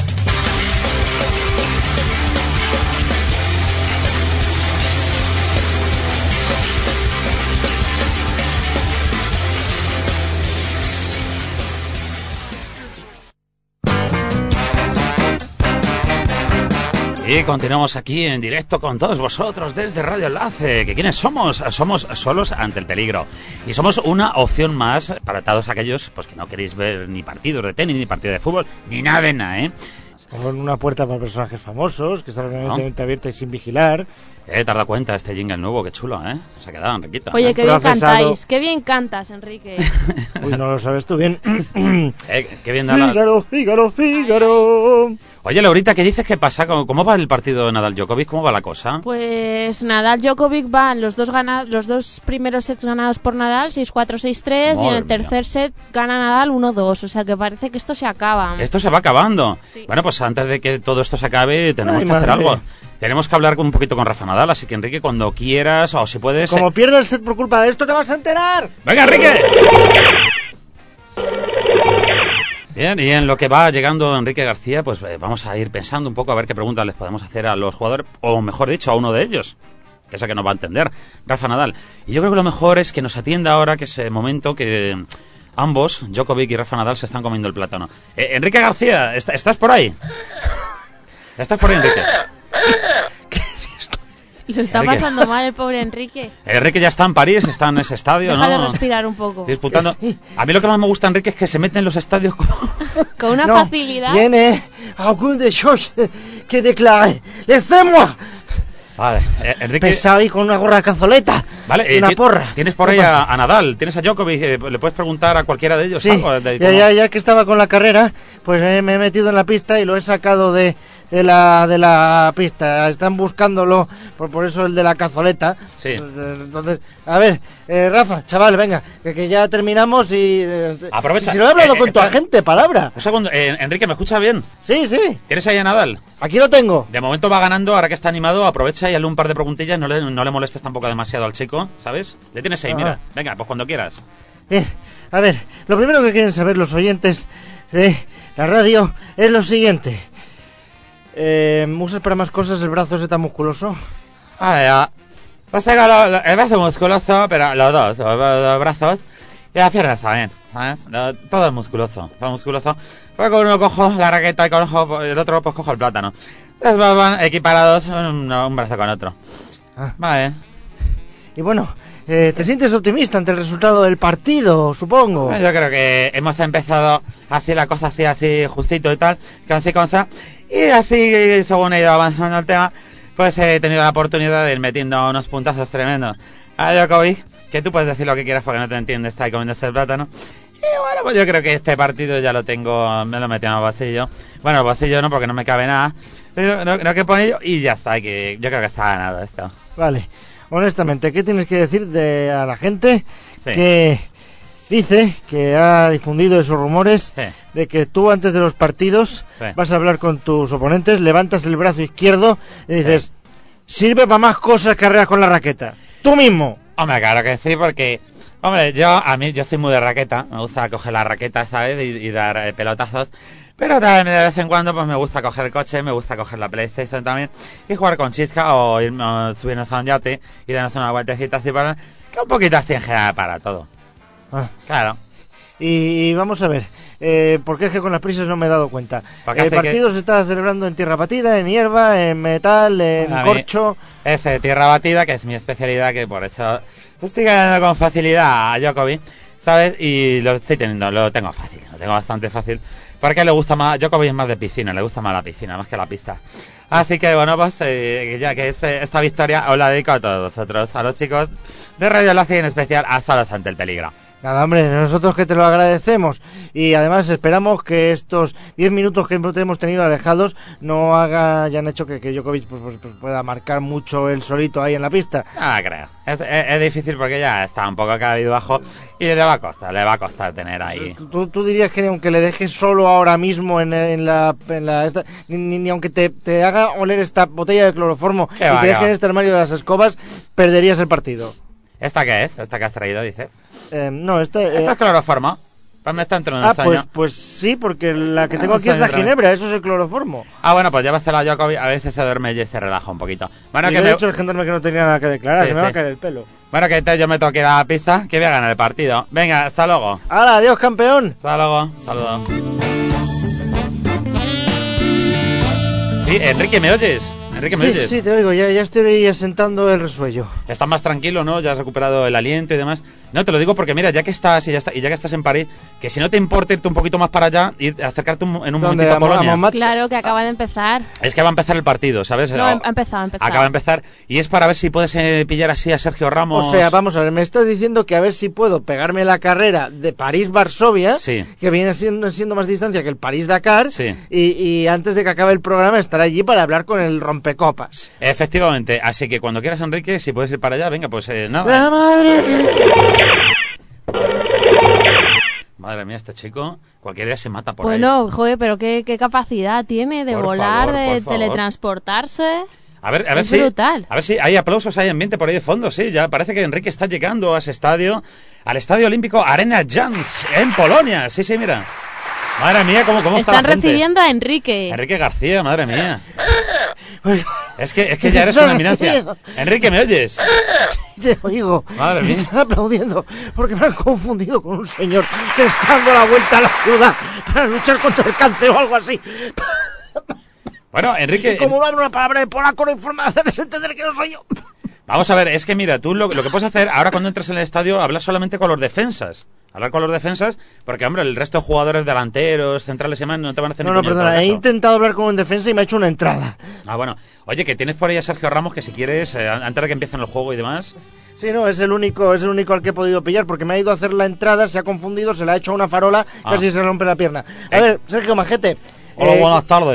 Y continuamos aquí en directo con todos vosotros desde Radio Enlace. ¿Que quiénes somos? Somos Solos ante el Peligro. Y somos una opción más para todos aquellos pues que no queréis ver ni partidos de tenis, ni partidos de fútbol, ni nada de nada, ¿eh? Como en una puerta para personajes famosos, que está permanentemente abierta y sin vigilar. Te has dado cuenta este jingle nuevo, qué chulo, ¿eh? Se ha quedado, Enriquito. Oye, qué bien cantáis, qué bien cantas, Enrique. Uy, no lo sabes tú bien. Qué bien da la... Fígaro. Oye, Laurita, ¿qué dices que pasa? ¿Cómo va el partido de Nadal-Djokovic? ¿Cómo va la cosa? Pues Nadal-Djokovic van los dos primeros sets ganados por Nadal, 6-4, 6-3, y en el tercer set gana Nadal 1-2, o sea que parece que esto se acaba. Esto se va acabando. Sí. Bueno, pues antes de que todo esto se acabe, tenemos que hacer algo. Tenemos que hablar un poquito con Rafa Nadal, así que Enrique, cuando quieras, o si puedes... Como pierdas el set por culpa de esto, te vas a enterar. ¡Venga, Enrique! Bien, y en lo que va llegando Enrique García, pues vamos a ir pensando un poco a ver qué preguntas les podemos hacer a los jugadores, o mejor dicho, a uno de ellos, que es el que nos va a entender, Rafa Nadal. Y yo creo que lo mejor es que nos atienda ahora, que es el momento que ambos, Djokovic y Rafa Nadal, se están comiendo el plátano. Enrique García, ¿estás por ahí? ¿Estás por ahí, Enrique? ¿Qué es esto? Lo está pasando mal el pobre Enrique. Enrique ya está en París, está en ese estadio, Déjale ¿no? respirar un poco. Disputando. A mí lo que más me gusta, Enrique, es que se mete en los estadios con una facilidad. Viene algún de ellos que declare, ¡laissez-moi! Vale, Enrique... Pesado y con una gorra de cazoleta. Vale, una porra. Tienes por ahí a Nadal, tienes a Djokovic, le puedes preguntar a cualquiera de ellos. Sí, algo ya que estaba con la carrera, pues me he metido en la pista y lo he sacado de de la pista. Están buscándolo, por eso el de la cazoleta. Sí. Entonces, a ver, Rafa, chaval, venga, que ya terminamos y... Aprovecha. Si lo he hablado con tu agente, palabra. Un segundo, Enrique, ¿me escucha bien? Sí, sí, ¿Tienes ahí a Nadal? aquí lo tengo. De momento va ganando, ahora que está animado, aprovecha y hazle un par de preguntillas, no le molestes tampoco demasiado al chico, ¿sabes? Le tienes ahí, mira. Venga, pues cuando quieras. Bien, a ver, lo primero que quieren saber los oyentes de la radio es lo siguiente. ¿Usas para más cosas el brazo ese tan musculoso? Pues tengo el brazo musculoso, pero los dos, los brazos y las piernas también, ¿sabes? Todo es musculoso, todo musculoso. Porque con uno cojo la raqueta y con el otro pues cojo el plátano. Entonces van equiparados un brazo con otro. Vale. Y bueno, ¿te sientes optimista ante el resultado del partido, supongo? Yo creo que hemos empezado así la cosa así justito y tal, con cosa. Y así, según he ido avanzando el tema, pues he tenido la oportunidad de ir metiendo unos puntazos tremendos a Djokovic, que tú puedes decir lo que quieras porque no te entiendes, está ahí comiéndose el plátano. Y bueno, pues yo creo que este partido ya lo tengo, me lo metí en el bolsillo. Bueno, el bolsillo no, porque no me cabe nada, pero no que pone yo y ya está, que yo creo que está ganado esto. Vale, honestamente, ¿qué tienes que decir a la gente Sí. que dice que ha difundido esos rumores Sí. de que tú antes de los partidos Sí. vas a hablar con tus oponentes, levantas el brazo izquierdo y dices, sirve para más cosas que arreglas con la raqueta? Tú mismo. Hombre, claro que sí, porque... Hombre, yo soy muy de raqueta, me gusta coger la raqueta, ¿sabes? Y dar pelotazos. Pero también de vez en cuando pues me gusta coger el coche, me gusta coger la PlayStation también y jugar con Chisca o subirnos a un yate y darnos una vueltecita así para... Que un poquito así en general para todo. Claro. Y vamos a ver, porque es que con las prisas no me he dado cuenta. Porque El hace partido se está celebrando en tierra batida, en hierba, en metal, en A mí corcho. Es tierra batida, que es mi especialidad, que por eso estoy ganando con facilidad a Djokovic, ¿sabes? Y lo tengo fácil, lo tengo bastante fácil. Porque le gusta más, Djokovic es más de piscina, le gusta más la piscina, más que la pista. Así que bueno, pues ya que esta victoria os la dedico a todos vosotros, a los chicos de Radio Enlace y en especial a Solos ante el Peligro. Nada, hombre, nosotros que te lo agradecemos y además esperamos que estos 10 minutos que hemos tenido alejados no hayan hecho que Djokovic pues pueda marcar mucho él solito ahí en la pista. Ah, creo. Es difícil porque ya está un poco caído bajo y le va a costar tener ahí. ¿Tú dirías que aunque le dejes solo ahora mismo ni aunque te haga oler esta botella de cloroformo y te dejes en este armario de las escobas, perderías el partido? ¿Esta qué es? ¿Esta que has traído, dices? No, ¿Esta es cloroformo? Pues me está entrando un sueño. Pues sí, porque la que tengo aquí es la ginebra, eso es el cloroformo. Bueno, pues llévasela a Djokovic, a ver si se duerme y se relaja un poquito. Bueno, y que he dicho el gendarme que no tenía nada que declarar, Sí, se me va a sí. caer el pelo. Bueno, que entonces yo me toque la pista, que voy a ganar el partido. Venga, hasta luego. ¡Hala, adiós, campeón! Hasta luego, saludos. Sí, Enrique, ¿me oyes? Enrique, ¿me oyes? Sí, te oigo, ya estoy asentando el resuello. Estás más tranquilo, ¿no? Ya has recuperado el aliento y demás. No, te lo digo porque mira, ya que estás y ya que estás en París, que si no te importa irte un poquito más para allá y acercarte en un momentito a Polonia. Claro, que acaba de empezar. Es que va a empezar el partido, ¿sabes? No, ha empezado. Acaba de empezar y es para ver si puedes pillar así a Sergio Ramos. O sea, vamos a ver, me estás diciendo que a ver si puedo pegarme la carrera de París-Varsovia, Sí. que viene siendo más distancia que el París-Dakar, Sí. y antes de que acabe el programa estar allí para hablar con el rompecopas. Efectivamente, así que cuando quieras, Enrique, si puedes ir para allá, venga, pues nada. ¡La madre! Madre mía, este chico, cualquier día se mata por Bueno, joder, pero qué capacidad tiene de Por volar, favor, de por favor. teletransportarse. A ver Es si, brutal. a ver si hay aplausos, hay ambiente por ahí de fondo, sí, ya parece que Enrique está llegando a ese estadio, al Estadio Olímpico Arena Jans, en Polonia, sí, mira. Madre mía, cómo está la Están gente. recibiendo a Enrique. Enrique García, madre mía. Es que ya eres una eminencia. Enrique, ¿me oyes? Te oigo. Madre Y mía. están aplaudiendo porque me han confundido con un señor que está dando la vuelta a la ciudad para luchar contra el cáncer o algo así. Bueno, Enrique, Como no hablo una palabra de polaco, no hay forma de hacerles entender que no soy yo. vamos a ver, es que mira, tú lo que puedes hacer ahora cuando entres en el estadio, hablas solamente con los defensas. Hablar con los defensas, porque, hombre, el resto de jugadores delanteros, centrales y demás no te van a hacer No, ni puñetero perdona, he caso. intentado hablar con un defensa y me ha hecho una entrada. Bueno. Oye, que tienes por ahí a Sergio Ramos, que si quieres, antes de que empiecen el juego y demás... Sí, no, es el único al que he podido pillar porque me ha ido a hacer la entrada, se ha confundido, se le ha hecho a una farola, casi se rompe la pierna. A ver, Sergio Majete. Hola, buenas tardes.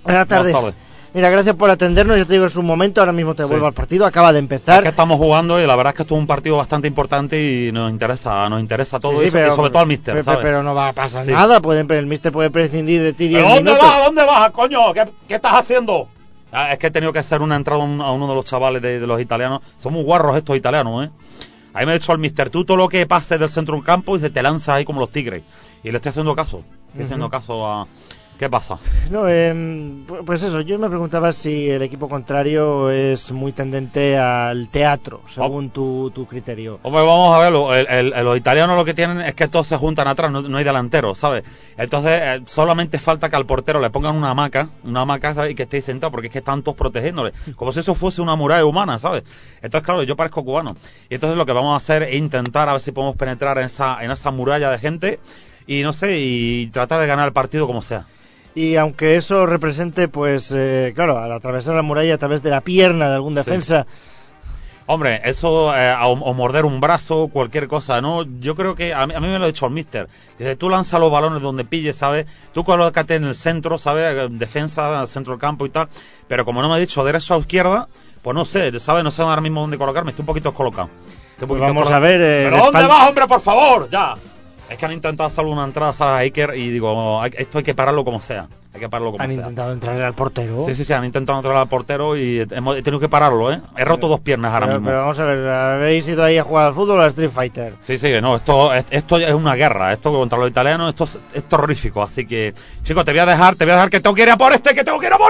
Buenas tardes. Mira, gracias por atendernos. Ya te digo, es un momento. Ahora mismo te vuelvo al partido. Acaba de empezar. Es que estamos jugando y la verdad es que esto es un partido bastante importante y nos interesa todo eso, pero, y sobre todo al míster, ¿sabes? Pero no va a pasar nada. El míster puede prescindir de ti 10 ¿Pero minutos. ¿Dónde vas, coño? ¿Qué estás haciendo? Es que he tenido que hacer una entrada a uno de los chavales de los italianos. Son muy guarros estos italianos, ¿eh? Ahí me ha dicho el míster, tú todo lo que pases del centro de un campo y se te lanza ahí como los tigres. Y le estoy haciendo caso. Haciendo caso a... ¿Qué pasa? No, pues eso, yo me preguntaba si el equipo contrario es muy tendente al teatro, según tu criterio. Hombre, vamos a verlo, los italianos lo que tienen es que todos se juntan atrás, no hay delanteros, ¿sabes? Entonces solamente falta que al portero le pongan una hamaca, ¿sabes? Y que esté sentado, porque es que están todos protegiéndole, como si eso fuese una muralla humana, ¿sabes? Entonces, claro, yo parezco cubano. Y entonces lo que vamos a hacer es intentar a ver si podemos penetrar en esa muralla de gente y no sé, y tratar de ganar el partido como sea. Y aunque eso represente, pues, claro, al atravesar la muralla a través de la pierna de algún defensa... Hombre, eso, o morder un brazo, cualquier cosa, ¿no? Yo creo que, a mí me lo ha dicho el míster. Dice, tú lanza los balones donde pilles, ¿sabes? Tú colócate en el centro, ¿sabes? Defensa, centro del campo y tal. Pero como no me ha dicho derecha o izquierda, pues no sé, ¿sabes? No sé ahora mismo dónde colocarme, estoy un poquito descolocado. Pues vamos a ver... ¿Pero dónde vas, hombre, por favor? Ya. Es que han intentado hacer una entrada a Iker y digo, esto hay que pararlo como sea. ¿Han intentado entrar al portero? Sí, han intentado entrar al portero y he tenido que pararlo, ¿eh? He roto 2 piernas ahora mismo. Pero vamos a ver, ¿habéis ido ahí a jugar al fútbol o a Street Fighter? Sí, no, esto es una guerra. Esto contra los italianos, esto es terrorífico. Así que, chicos, te voy a dejar que tengo que ir a por este,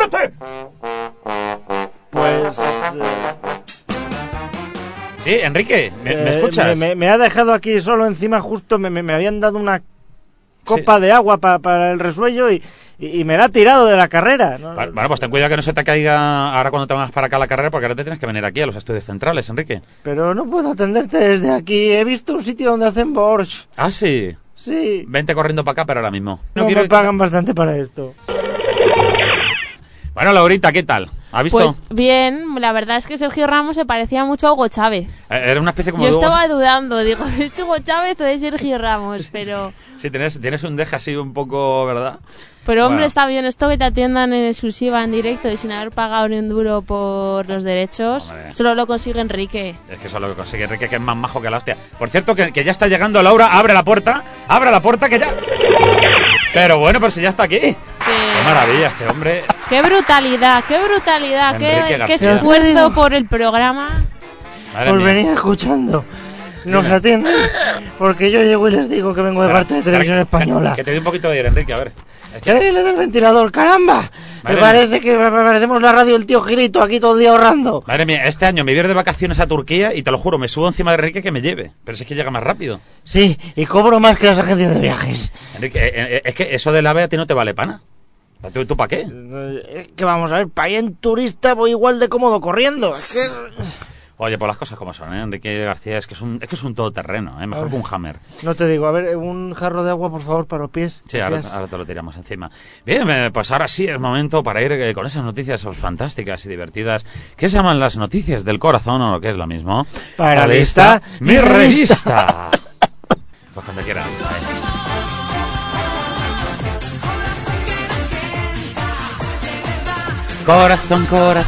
Pues... Sí, Enrique, ¿me escuchas? Me ha dejado aquí solo encima, justo me habían dado una copa de agua para el resuello y me la ha tirado de la carrera, ¿no? Bueno, pues ten cuidado que no se te caiga ahora cuando te vas para acá a la carrera, porque ahora te tienes que venir aquí a los estudios centrales, Enrique. Pero no puedo atenderte desde aquí, he visto un sitio donde hacen borsch. ¿Ah, sí? Sí. Vente corriendo para acá, pero ahora mismo. No me pagan bastante para esto. Bueno, Laurita, ¿qué tal? ¿Has visto? Pues bien, la verdad es que Sergio Ramos se parecía mucho a Hugo Chávez. Era una especie como Yo de estaba dudando, digo, ¿es Hugo Chávez o es Sergio Ramos? Pero... Sí, tienes un deje así un poco, ¿verdad? Pero hombre, está bien esto que te atiendan en exclusiva, en directo y sin haber pagado ni un duro por los derechos. Hombre. Solo lo consigue Enrique. Es que eso es lo que consigue Enrique, que es más majo que la hostia. Por cierto, que ya está llegando Laura. Abre la puerta que ya... Pero bueno, pero si ya está aquí. Qué maravilla este hombre. Qué brutalidad, qué esfuerzo por el programa. Por venir escuchando. Nos atienden porque yo llego y les digo que vengo de parte de Televisión Española. Que te dé un poquito de aire, Enrique, a ver. ¿Qué le da el ventilador? ¡Caramba! Me parece que parecemos la radio del tío Gilito aquí todo el día ahorrando. Madre mía, este año me voy a ir de vacaciones a Turquía y te lo juro, me subo encima de Enrique que me lleve. Pero si es que llega más rápido. Sí, y cobro más que las agencias de viajes. Enrique, es que eso del AVE a ti no te vale pana. ¿Tú para qué? Es que vamos a ver, para ir en turista voy igual de cómodo corriendo. Es que... Oye, pues las cosas como son, ¿eh? Enrique García es que es un todoterreno, ¿eh? Mejor que un Hammer. No te digo, a ver, un jarro de agua, por favor, para los pies. Sí, ahora te lo tiramos encima. Bien, pues ahora sí es momento para ir con esas noticias fantásticas y divertidas que se llaman las noticias del corazón, o lo que es lo mismo. Para esta, mi revista. Pues cuando quieras. Corazón.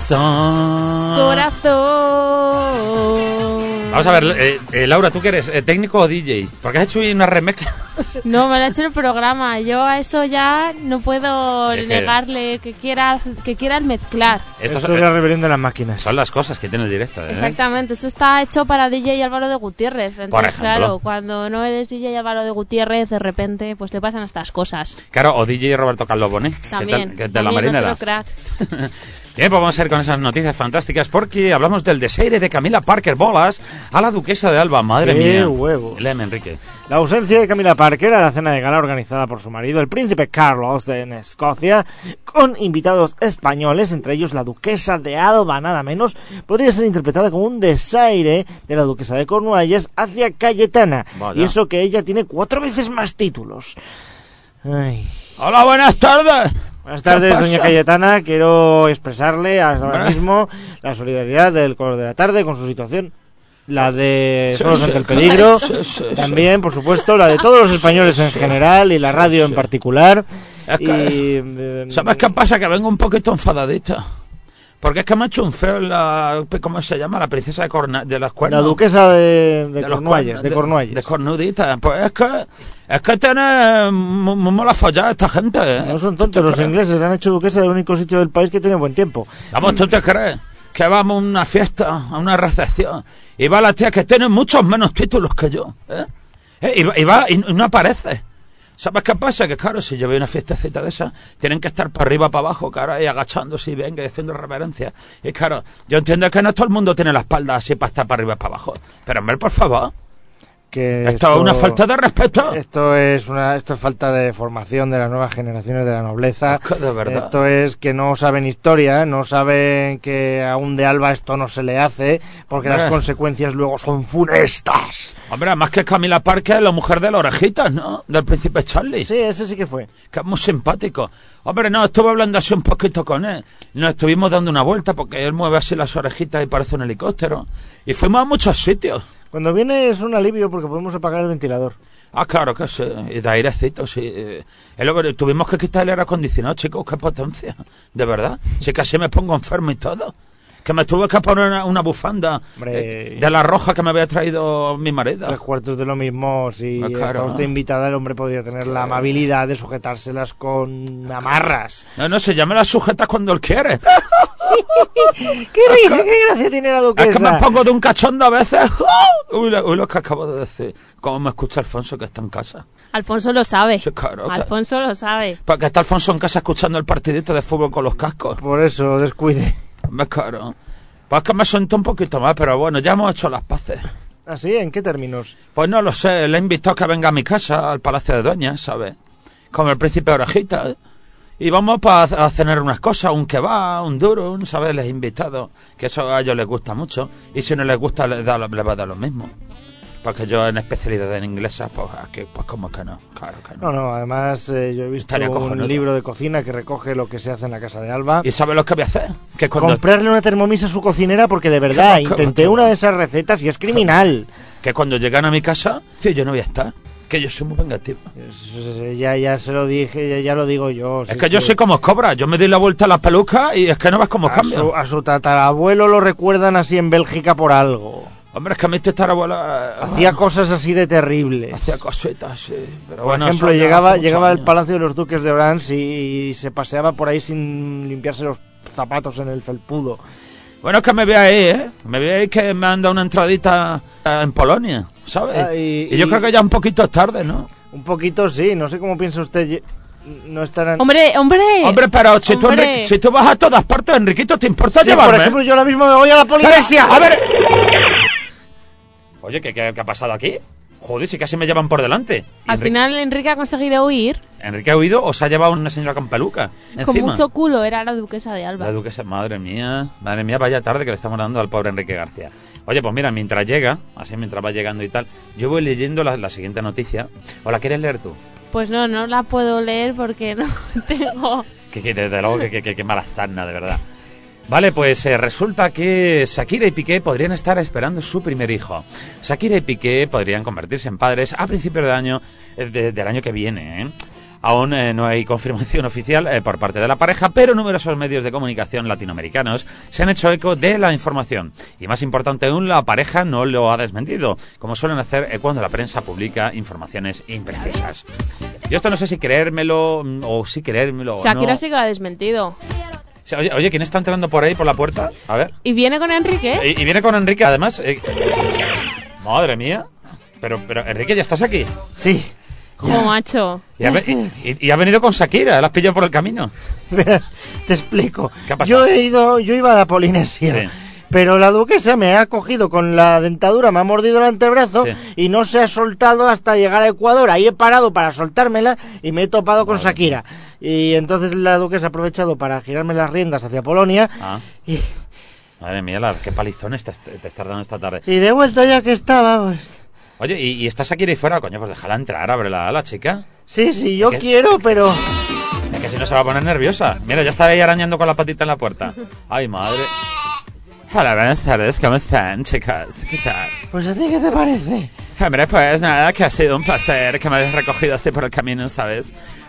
Vamos a ver, Laura, ¿tú qué eres? ¿Técnico o DJ? Porque has hecho una remezcla. No, me lo ha hecho el programa. Yo a eso ya no puedo negarle que quiera mezclar. Esto es la rebelión de las máquinas. Son las cosas que tiene el directo, ¿eh? Exactamente, esto está hecho para DJ Álvaro de Gutiérrez. Entonces, por ejemplo, claro, cuando no eres DJ Álvaro de Gutiérrez, de repente, pues te pasan estas cosas. Claro, o DJ Roberto Carlos Bonet. También, que de la marinera. Otro crack. Bien, pues vamos a ir con esas noticias fantásticas porque hablamos del desaire de Camila Parker Bolas a la duquesa de Alba. Madre mía. ¡Qué huevos! Léeme, Enrique. La ausencia de Camila Parker a la cena de gala organizada por su marido, el príncipe Carlos, en Escocia, con invitados españoles, entre ellos la duquesa de Alba, nada menos, podría ser interpretada como un desaire de la duquesa de Cornualles hacia Cayetana. Vaya. Y eso que ella tiene 4 veces más títulos. Ay. Hola, buenas tardes. Buenas tardes, doña Cayetana. Quiero expresarle ahora mismo la solidaridad del color de la tarde con su situación. La de Solos ante el peligro. También, por supuesto, la de todos los españoles en general y la radio en particular. Es que, ¿sabes qué pasa? Que vengo un poquito enfadadita. Porque es que me ha hecho un feo ¿cómo se llama? La princesa de las cuernos. La duquesa de Cornualles, de Cornualles. De Cornudita. Pues es que tiene muy mala follada esta gente, ¿eh? No son tontos, los ingleses le han hecho duquesa del único sitio del país que tiene buen tiempo. Vamos, ¿tú te crees que vamos a una fiesta, a una recepción, y va la tía que tiene muchos menos títulos que yo, ¿eh? Y no aparece? ¿Sabes qué pasa? Que claro, si yo veo una fiestecita de esa, tienen que estar para arriba, para abajo, cara, y agachándose y venga, y haciendo reverencia. Y claro, yo entiendo que no todo el mundo tiene la espalda así para estar para arriba y para abajo. Pero, hombre, por favor. Esto es una falta de respeto. Esto es falta de formación de las nuevas generaciones de la nobleza. Es que de verdad. Esto es que no saben historia, no saben que a un de Alba esto no se le hace, porque las consecuencias luego son funestas. Hombre, más que Camila Parker, la mujer de las orejitas, ¿no? Del príncipe Charlie. Sí, ese sí que fue. Que es muy simpático. Hombre, no, estuve hablando así un poquito con él. Nos estuvimos dando una vuelta porque él mueve así las orejitas y parece un helicóptero. Y fuimos a muchos sitios. Cuando viene es un alivio porque podemos apagar el ventilador. Ah, claro que sí, y de airecito, sí. Tuvimos que quitar el aire acondicionado, chicos, qué potencia, de verdad. Sí, casi me pongo enfermo y todo. Que me tuve que poner una bufanda de la roja que me había traído mi marido. 3/4 de lo mismo, si claro, está usted invitada, el hombre podría tener la amabilidad de sujetárselas con amarras. No, si ya me las sujetas cuando él quiere. ¡Qué risa, qué gracia tiene la duquesa! Es que me pongo de un cachondo a veces. Uy, lo que acabo de decir. ¿Cómo me escucha Alfonso que está en casa? Alfonso lo sabe. Sí, claro, Alfonso lo sabe. Porque está Alfonso en casa escuchando el partidito de fútbol con los cascos. Por eso, descuide. Claro. Pues que me siento un poquito más, pero bueno, ya hemos hecho las paces. ¿Ah, sí? ¿En qué términos? Pues no lo sé, le he invitado a que venga a mi casa, al Palacio de Doña, ¿sabes? Con el príncipe Orejita. Y vamos a cenar unas cosas, un kebab, un durum, ¿sabes? Les he invitado, que eso a ellos les gusta mucho. Y si no les gusta, les va a dar lo mismo. Porque yo en especialidades inglesas, pues como que no, claro que no. No, además yo he visto un libro de cocina que recoge lo que se hace en la casa de Alba. ¿Y sabes lo que voy a hacer? Que comprarle una Termomix a su cocinera porque de verdad intenté una de esas recetas y es criminal. Que cuando llegan a mi casa, sí, yo no voy a estar. Que yo soy muy vengativo. Ya se lo dije, ya lo digo yo. Es que yo soy como Cobra, yo me doy la vuelta a las pelucas y es que no ves cómo cambia. A su tatarabuelo lo recuerdan así en Bélgica por algo. Hombre, es que a mi tatarabuelo... Hacía cosas así de terribles. Hacía cositas, sí. Pero por ejemplo, llegaba al Palacio de los Duques de Orange y se paseaba por ahí sin limpiarse los zapatos en el felpudo. Bueno, es que me ve ahí, ¿eh? Me ve ahí que me han dado una entradita en Polonia, ¿sabes? Y yo creo que ya un poquito es tarde, ¿no? Un poquito sí, no sé cómo piensa usted... No estarán... ¡Hombre, pero si tú vas a todas partes, Enriquito, ¿te importa llevarme? Por ejemplo, yo ahora mismo me voy a la Polinesia. A ver... Oye, ¿qué ha pasado aquí? Joder, si casi me llevan por delante. Al final Enrique ha conseguido huir. ¿Enrique ha huido o se ha llevado una señora con peluca encima? Con mucho culo, era la duquesa de Alba. La duquesa, madre mía, vaya tarde que le estamos dando al pobre Enrique García. Oye, pues mira, mientras va llegando y tal, yo voy leyendo la siguiente noticia. ¿O la quieres leer tú? Pues no la puedo leer porque no tengo... Desde luego que mala sarna, de verdad. Vale, pues resulta que Shakira y Piqué podrían estar esperando su primer hijo. Shakira y Piqué podrían convertirse en padres a principios del año que viene, ¿eh? Aún no hay confirmación oficial por parte de la pareja, pero numerosos medios de comunicación latinoamericanos se han hecho eco de la información. Y más importante aún, la pareja no lo ha desmentido, como suelen hacer cuando la prensa publica informaciones imprecisas. Yo esto no sé si creérmelo o si creérmelo o no. Shakira sí que lo ha desmentido. Oye, ¿quién está entrando por ahí, por la puerta? A ver. ¿Y viene con Enrique? Y viene con Enrique, además. Madre mía. Pero, Enrique, ¿ya estás aquí? Sí. Como macho. Y ha venido con Shakira, la has pillado por el camino. Verás, te explico. ¿Qué ha pasado? Yo iba a la Polinesia. Sí. Pero la duquesa me ha cogido con la dentadura, me ha mordido el antebrazo y no se ha soltado hasta llegar a Ecuador. Ahí he parado para soltármela y me he topado con Shakira. Y entonces la duquesa ha aprovechado para girarme las riendas hacia Polonia. Y... Madre mía, qué palizones te estás dando esta tarde. Y de vuelta ya que estaba, pues... Oye, ¿y está Shakira ahí fuera? Coño, pues déjala entrar, ábrela a la chica. Sí, yo quiero, pero... Es que si no se va a poner nerviosa. Mira, ya estaré ahí arañando con la patita en la puerta. Ay, madre... Hola, buenas tardes, ¿cómo están, chicas? ¿Qué tal? Pues a ti, ¿qué te parece? Hombre, pues nada, que ha sido un placer que me hayas recogido así por el camino, ¿sabes?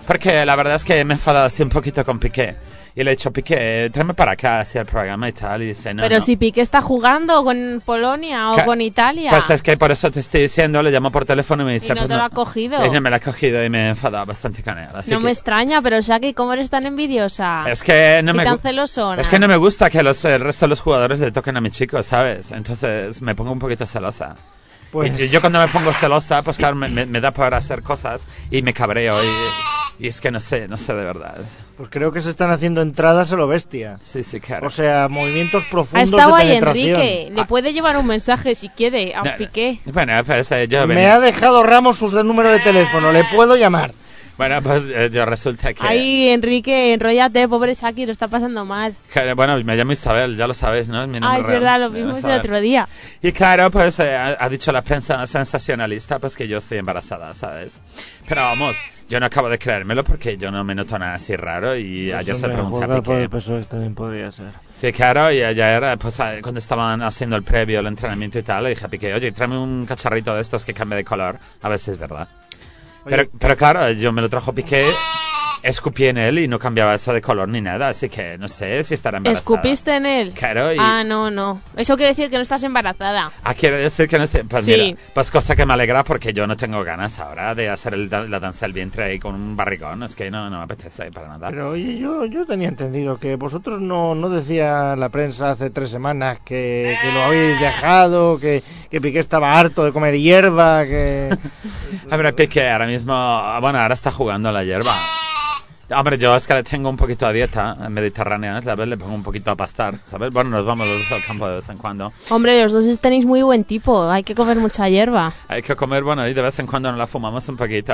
Porque la verdad es que me he enfadado así un poquito con Piqué. Y le he dicho, Piqué, tráeme para acá hacia el programa y tal. Y dice, no, Pero no. si Piqué está jugando con Polonia o con Italia. Pues es que por eso te estoy diciendo, le llamo por teléfono y me dice... Y no pues te lo ha cogido. Ella me la ha cogido y me he enfadado bastante con él. Así No que me extraña, pero Shaki, ¿cómo eres tan envidiosa? es que no Y me tan gu- celosona. Es que no me gusta que el resto de los jugadores le toquen a mi chico, ¿sabes? Entonces me pongo un poquito celosa. Pues Y yo cuando me pongo celosa, pues claro, me da por hacer cosas y me cabreo y es que no sé de verdad. Pues creo que se están haciendo entradas a lo bestia. Sí, claro. O sea, movimientos Ha profundos estado de ahí penetración. Enrique. Le puede llevar un mensaje si quiere a No, Piqué. Bueno, pues yo Me venía- ha dejado Ramos su número de teléfono. ¿Le puedo llamar? Bueno, pues yo resulta que... Ay, Enrique, enróllate, pobre Shaki, lo está pasando mal. Bueno, me llamo Isabel, ya lo sabes, ¿no? Es mi nombre Ah, es real. verdad, lo vimos el Isabel. otro día. Y claro, pues ha dicho la prensa sensacionalista pues que yo estoy embarazada, ¿sabes? Pero vamos, yo no acabo de creérmelo porque yo no me noto nada así raro y ayer se lo pregunté a Piqué. PSOE también podría ser. Sí, claro, y ayer, pues cuando estaban haciendo el previo, el entrenamiento y tal, le dije a Piqué, oye, tráeme un cacharrito de estos que cambie de color, a ver si es verdad. Pero claro, yo me lo trajo Piqué, escupí en él y no cambiaba eso de color ni nada, así que no sé si estará embarazada. ¿Escupiste en él? Claro, y... Ah, no. Eso quiere decir que no estás embarazada. Ah, quiere decir que no esté... Pues Sí. mira, pues cosa que me alegra porque yo no tengo ganas ahora de hacer la danza del vientre ahí con un barrigón, es que no me apetece para nada. Pero oye, yo tenía entendido que vosotros no decía la prensa hace 3 semanas que lo habéis dejado, que Piqué estaba harto de comer hierba, que... A ver, Piqué ahora mismo... Bueno, ahora está jugando a la hierba. Hombre, yo es que le tengo un poquito a dieta mediterránea, ¿sabes? Le pongo un poquito a pastar, ¿sabes? Bueno, nos vamos los dos al campo de vez en cuando. Hombre, los dos tenéis muy buen tipo. Hay que comer mucha hierba. Hay que comer, bueno, y de vez en cuando nos la fumamos un poquito.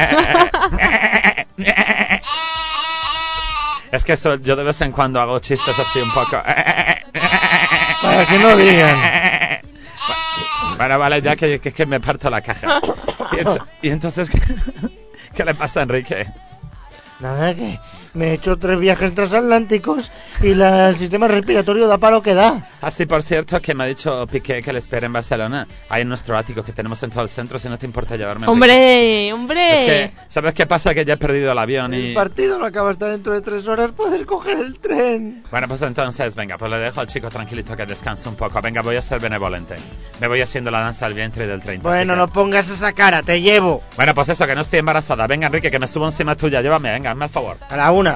Es que eso, yo de vez en cuando hago chistes así un poco. Para que no digan. Bueno, vale, ya que me parto la caja. Y entonces, ¿qué le pasa a Enrique? Nada, que me he hecho 3 viajes transatlánticos y el sistema respiratorio da para lo que da. Así, por cierto, que me ha dicho Piqué que le espere en Barcelona. Ahí en nuestro ático que tenemos en todo el centro, si no te importa llevarme. ¡Hombre! Es que, ¿sabes qué pasa? Que ya he perdido el avión y... El partido no acaba hasta dentro de 3 horas, poder coger el tren. Bueno, pues entonces, venga, pues le dejo al chico tranquilito que descanse un poco. Venga, voy a ser benevolente. Me voy haciendo la danza al vientre del 30. Bueno, así no que- pongas esa cara, te llevo. Bueno, pues eso, que no estoy embarazada. Venga, Enrique, que me subo encima tuya. Llévame, venga, hazme el favor. A la una.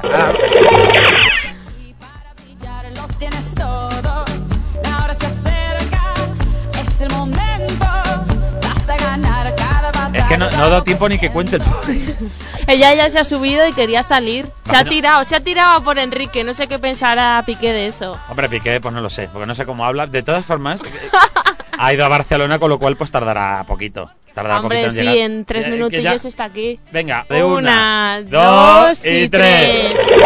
Lo tienes todo, la hora se acerca, es el momento, vas a ganar cada batalla. Es que no he dado tiempo ni que cuente el pobre. Ella ya se ha subido y quería salir. Se ha Imagino- tirado a por Enrique. No sé qué pensará Piqué de eso. Hombre, Piqué, pues no lo sé, porque no sé cómo habla. De todas formas, ha ido a Barcelona, con lo cual pues tardará poquito. Tardará Hombre, poquito sí, llegar. en 3 Que minutillos ya- está aquí. Venga, de Una, 1, dos 2 y y 3. 3.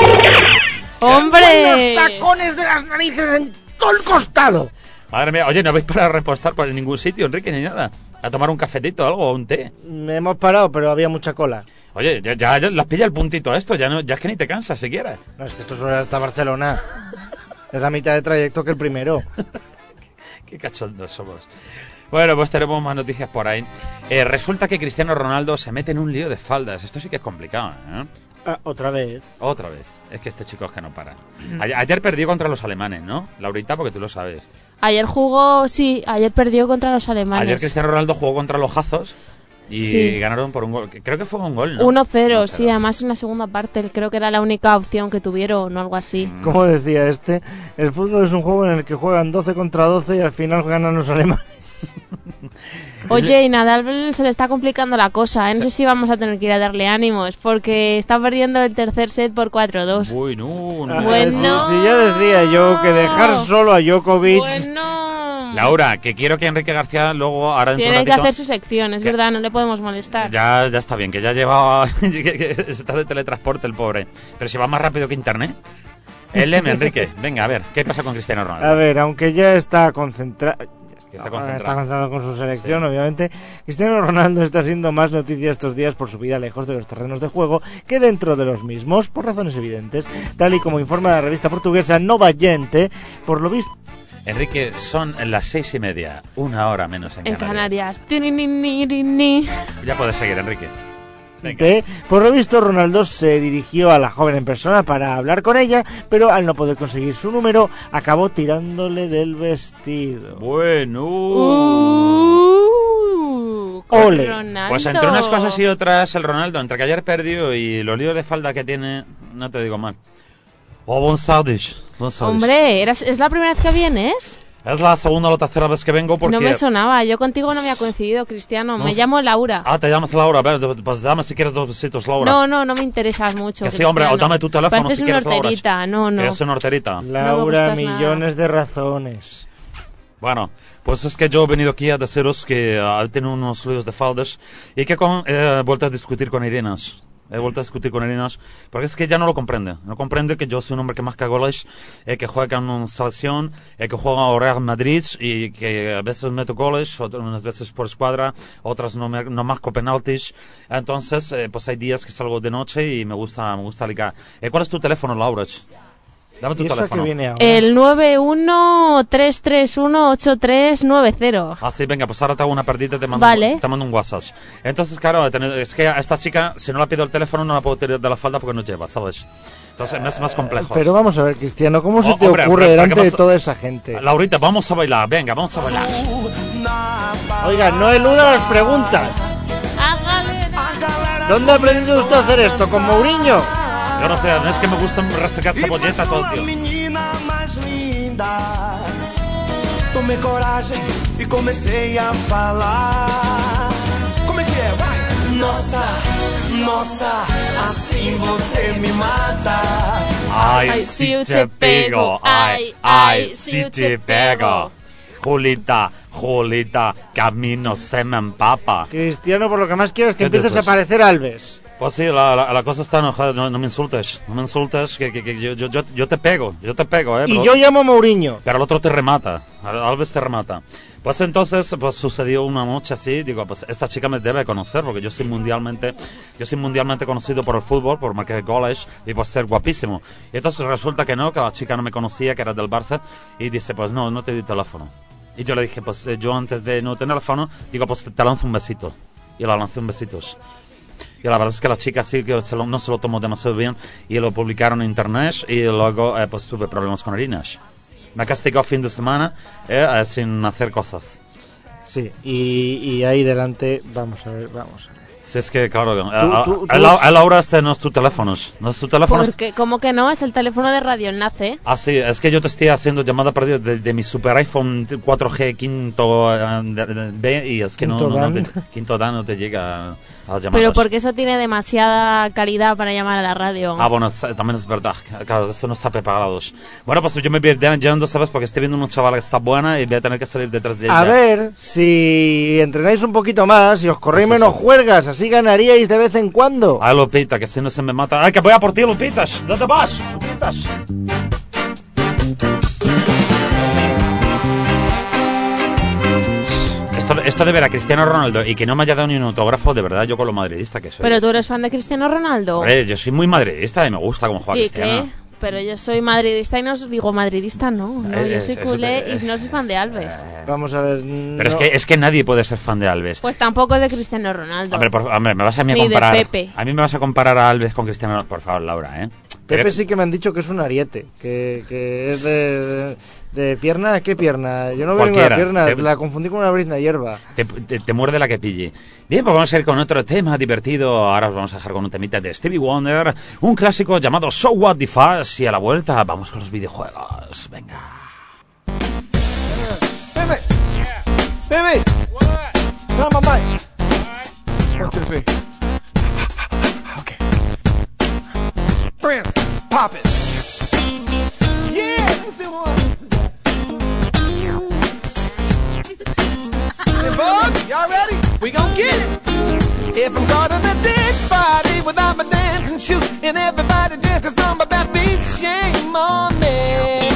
¡Hombre! Los tacones de las narices en todo el costado. Madre mía, oye, no habéis parado a repostar por ningún sitio, Enrique, ni nada. A tomar un cafetito o algo, o un té. Hemos parado, pero había mucha cola. Oye, ya las pilla el puntito esto, ya es que ni te cansas siquiera. No, es que esto solo era hasta Barcelona. Es la mitad de trayecto que el primero. Qué cachondos somos. Bueno, pues tenemos más noticias por ahí. Resulta que Cristiano Ronaldo se mete en un lío de faldas. Esto sí que es complicado, ¿eh? Ah, otra vez. Otra vez. Es que este chico es que no para. Ayer perdió contra los alemanes, ¿no? Laurita, porque tú lo sabes. Ayer perdió contra los alemanes. Ayer Cristiano Ronaldo jugó contra los Jazos y Sí. ganaron por un gol. Creo que fue un gol, ¿no? 1-0, sí, además en la segunda parte creo que era la única opción que tuvieron o algo así. Como decía este, el fútbol es un juego en el que juegan 12 contra 12 y al final ganan los alemanes. Oye, y Nadal se le está complicando la cosa, ¿eh? No sé si vamos a tener que ir a darle ánimos, porque está perdiendo el tercer set por 4-2. Uy, no. Bueno. Si ya decía yo que dejar solo a Djokovic... Bueno, Laura, que quiero que Enrique García luego, ahora dentro de tiene un que ratito... hacer su sección, es ¿Qué? verdad, no le podemos molestar. Ya está bien, que ya lleva... que está de teletransporte el pobre. Pero si va más rápido que internet. Enrique, venga, a ver, ¿qué pasa con Cristiano Ronaldo? A ver, aunque ya está concentrado... Que está concentrado. concentrado con su selección, obviamente. Cristiano Ronaldo está siendo más noticia estos días por su vida lejos de los terrenos de juego que dentro de los mismos, por razones evidentes. Tal y como informa la revista portuguesa Nova Gente, por lo visto... Enrique, son las 6:30, 1 hora menos en En Canarias. Canarias. Tirininirini. Ya puedes seguir, Enrique. Venga. Por lo visto, Ronaldo se dirigió a la joven en persona para hablar con ella, pero al no poder conseguir su número, acabó tirándole del vestido. Bueno. Ole. Ronaldo. Pues entre unas cosas y otras, el Ronaldo, entre que ayer perdió y los líos de falda que tiene, no te digo mal. Oh, buenas tardes. Hombre, ¿es la primera vez que vienes? Es la segunda o la tercera vez que vengo porque... No me sonaba, yo contigo no me ha coincidido, Cristiano. No Me sé. llamo Laura. Ah, te llamas Laura. A ver, pues dame si quieres 2 besitos, Laura. No me interesas mucho. Que sí, hombre, o Cristiano. dame tu teléfono Pareces si quieres, una Laura. horterita, no. Que es una horterita. Laura, gustas nada. millones de razones. Bueno, pues es que yo he venido aquí a deciros que he tenido unos líos de faldas y que he vuelto a discutir con Irinas. Porque es que ya no lo comprende. No comprende que yo soy un hombre que marca goles, que juega en una selección, que juega a Real Madrid y que a veces meto goles, unas veces por escuadra, otras no marco penaltis. Entonces, pues hay días que salgo de noche y me gusta ligar. ¿Cuál es tu teléfono, Laura? Dame tu ¿Y eso teléfono. que viene ahora? El 913318390. Ah, sí, venga, pues ahora te hago una perdida y te mando, Vale. te mando un WhatsApp. Entonces, claro, es que a esta chica, si no la pido el teléfono, no la puedo tirar de la falda porque no lleva, ¿sabes? Entonces, me es más complejo. Pero vamos a ver, Cristiano, ¿cómo se Oh, te hombre, ocurre pero delante ¿qué de pasa? toda esa gente? Laurita, vamos a bailar, venga, vamos a bailar. Oiga, no eluda las preguntas. ¿Dónde ha aprendido usted a hacer esto? ¿Con Mourinho? Yo no sé, es que me gusta restregar cebolleta todo el tío. menina mais linda. Tomei coragem e comecei a falar. Como é que é? Vai! Nossa, nossa, assim você me mata. Ay, si te pego, ay, si te pego. Julita, que a mí no se me empapa. Cristiano, por lo que más quiero es que ¿Qué empieces a dices? parecer Alves. Pues sí, la cosa está enojada, no me insultes, que yo te pego, Y pero, yo llamo a Mourinho. pero el otro te remata, Alves te remata. Pues entonces, pues sucedió una noche así, digo, pues esta chica me debe conocer, porque yo soy mundialmente conocido por el fútbol, por marcar goles y por ser guapísimo. Y entonces resulta que la chica no me conocía, que era del Barça, y dice, pues no te di teléfono. Y yo le dije, pues yo antes de no tener teléfono, digo, pues te lanzo un besito. Y la lancé un besitos. Y la verdad es que la chica sí que no se lo tomó demasiado bien y lo publicaron en internet y luego pues tuve problemas con Irinas. Me castigó fin de semana sin hacer cosas. Sí, y ahí delante, vamos a ver. Si es que, claro, tú- Laura, este no es tu teléfono. No es tu teléfono. Porque, ¿cómo que no? Es el teléfono de Radio Enlace. Ah, sí, es que yo te estoy haciendo llamada perdida de mi super iPhone 4G quinto B y es que quinto Dan no te llega a las llamadas. Pero porque eso tiene demasiada calidad para llamar a la radio. Ah, bueno, también es verdad. Claro, esto no está preparado. Bueno, pues yo me voy yendo, ¿sabes? Porque estoy viendo una chavala que está buena y voy a tener que salir detrás de ella. A ver, si entrenáis un poquito más y os corréis Pues menos eso. juergas, así ganaríais de vez en cuando. Ay, Lupita, que si no se me mata. ¡Ay, que voy a por ti, Lupitas! ¿Dónde vas, Lupitas? Esto de ver a Cristiano Ronaldo y que no me haya dado ni un autógrafo, de verdad, yo con lo madridista que soy. Pero tú eres fan de Cristiano Ronaldo. Hombre, yo soy muy madridista y me gusta cómo juega ¿Y Cristiano. qué? Pero yo soy madridista y no os digo madridista, no. Yo soy culé y no soy fan de Alves. Vamos a ver. Pero es que nadie puede ser fan de Alves. Pues tampoco de Cristiano Ronaldo. Hombre, me vas a mí a Ni de comparar. Pepe. A mí me vas a comparar a Alves con Cristiano Ronaldo, por favor, Laura, ¿eh? Pepe sí que me han dicho que es un ariete, que es de pierna. ¿Qué pierna? Yo no veo ninguna Cualquiera. pierna, la confundí con una brizna hierba. Te muerde la que pille. Bien, pues vamos a ir con otro tema divertido. Ahora os vamos a dejar con un temita de Stevie Wonder, un clásico llamado So What the Fuss, y a la vuelta vamos con los videojuegos. Venga. Baby! Turn on my mic. 1, 2, 3. Okay. Prince, pop it. Yeah, this is one. Hey, Bug, y'all ready? We gon' get it. If I'm going to the dance party without my dancing shoes and everybody dances on my back beat, shame on me.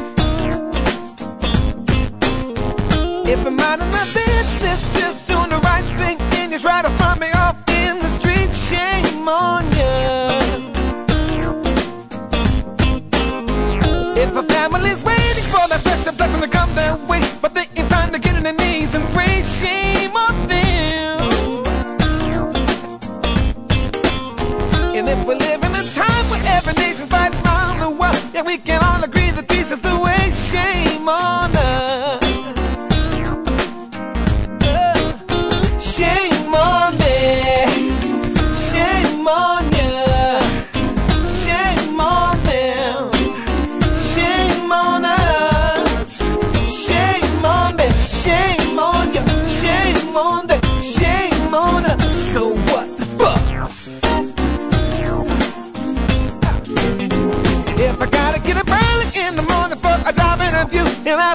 If I'm out of my business, just doing the right thing, and you try to find me off in the street, shame on you. If a family's waiting for that special blessing to come their way, but they ain't trying to get on their knees and pray, shame on them.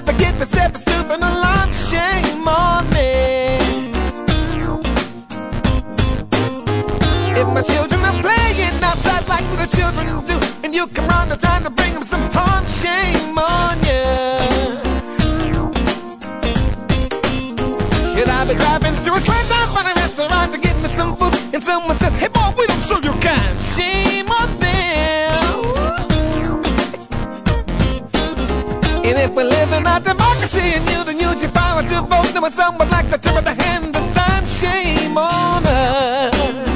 have to get myself a stupid alarm. Shame on me. If my children are playing outside like little children do, and you come round and trying to bring them some harm, shame on you. Should I be driving through a closed-down funny restaurant to get me some food, and someone says, hey boy, we don't serve your kind. Shame on them. And if we live in our democracy and you use your power to vote, then when someone like to turn the hand of time, shame on us.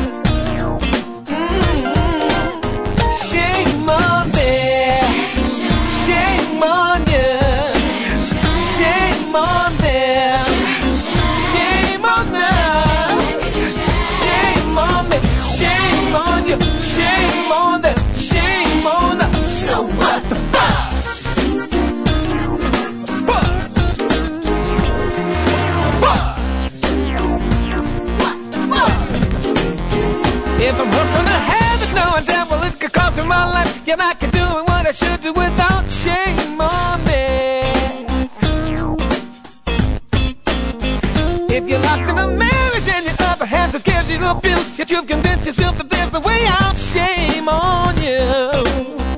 Shame on them. Shame on you. Shame on them. Shame on us. Shame on me. Shame on you. Shame on them. Shame on us. So what the fuss? If I'm hooked on a habit, no devil, it could cost me my life. Yet I can do what I should do without shame on me. If you're locked in a marriage and your other half just gives you abuse, yet you've convinced yourself that there's no way out, shame on you.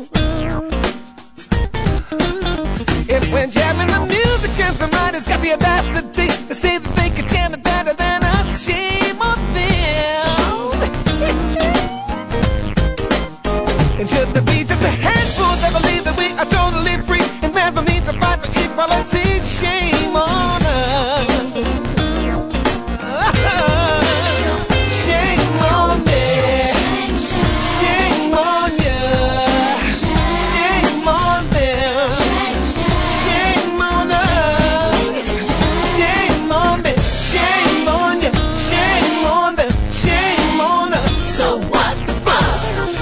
If when jamming the music and somebody's got the audacity to say that they can jam it better than us, shame on them. And should there be just a handful that believe that we are totally free and there's no need to fight for equality, shame on us. Shame on me. Shame on you. Shame on them. Shame on us. Shame on me. Shame on you. Shame on them. Shame on us. So what the fuss?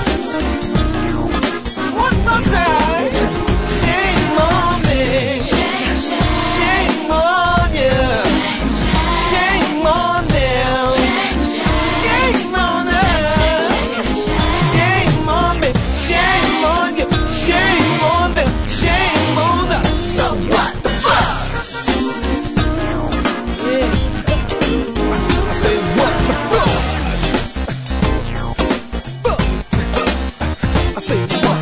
One more time. Shame on me. Shame on you. Shame on them. Shame on us. Shame on me. Shame on you. Shame on them. Shame on us. So what the fuss? Yeah. I say what the fuss? I say what the fuss?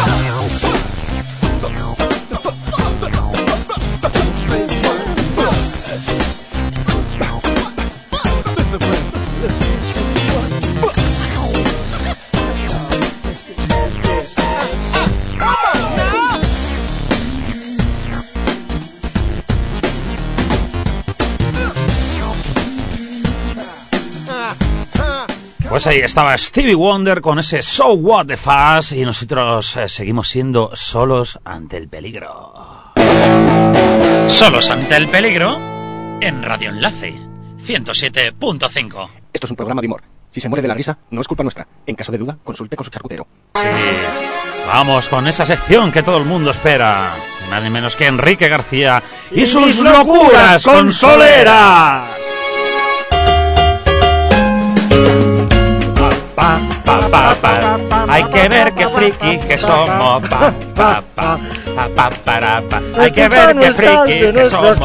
Pues ahí estaba Stevie Wonder con ese So What the Fuss y nosotros seguimos siendo solos ante el peligro. Solos ante el peligro en Radio Enlace 107.5. Esto es un programa de humor. Si se muere de la risa, no es culpa nuestra. En caso de duda, consulte con su charcutero. Sí, vamos con esa sección que todo el mundo espera. Ni más ni menos que Enrique García y sus locuras consoleras. Hay que ver qué friki que somos. Hay que ver qué friki que somos.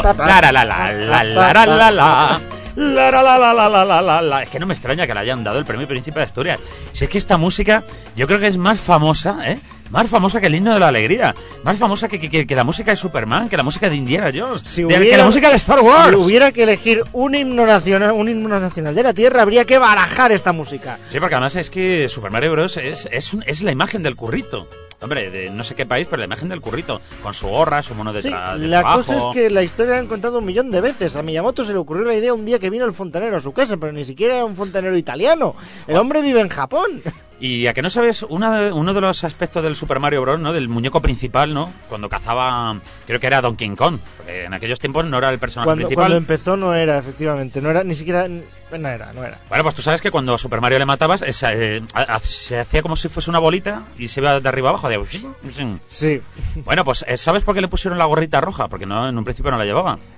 Es que no me extraña que le hayan dado el premio Príncipe de Asturias. Si es que esta música, yo creo que es más famosa, más famosa que el himno de la alegría, más famosa que la música de Superman, que la música de Indiana Jones, que la música de Star Wars. Si hubiera que elegir un himno nacional de la Tierra, habría que barajar esta música. Sí, porque además es que Super Mario Bros. es la imagen del currito. Hombre, de no sé qué país, pero la imagen del currito, con su gorra, su mono de trabajo. La cosa es que la historia la han contado 1.000.000 de veces. A Miyamoto se le ocurrió la idea un día que vino el fontanero a su casa, pero ni siquiera era un fontanero italiano. El hombre vive en Japón. Y a que no sabes, uno de los aspectos del Super Mario Bros., ¿no? Del muñeco principal, ¿no? Cuando cazaba, creo que era Donkey Kong, porque en aquellos tiempos no era el personaje principal. Cuando empezó no era, efectivamente, no era ni siquiera, no era. Bueno, pues tú sabes que cuando a Super Mario le matabas, se hacía como si fuese una bolita y se iba de arriba abajo. Sí. Bueno, pues ¿sabes por qué le pusieron la gorrita roja? Porque no, en un principio no la llevaba.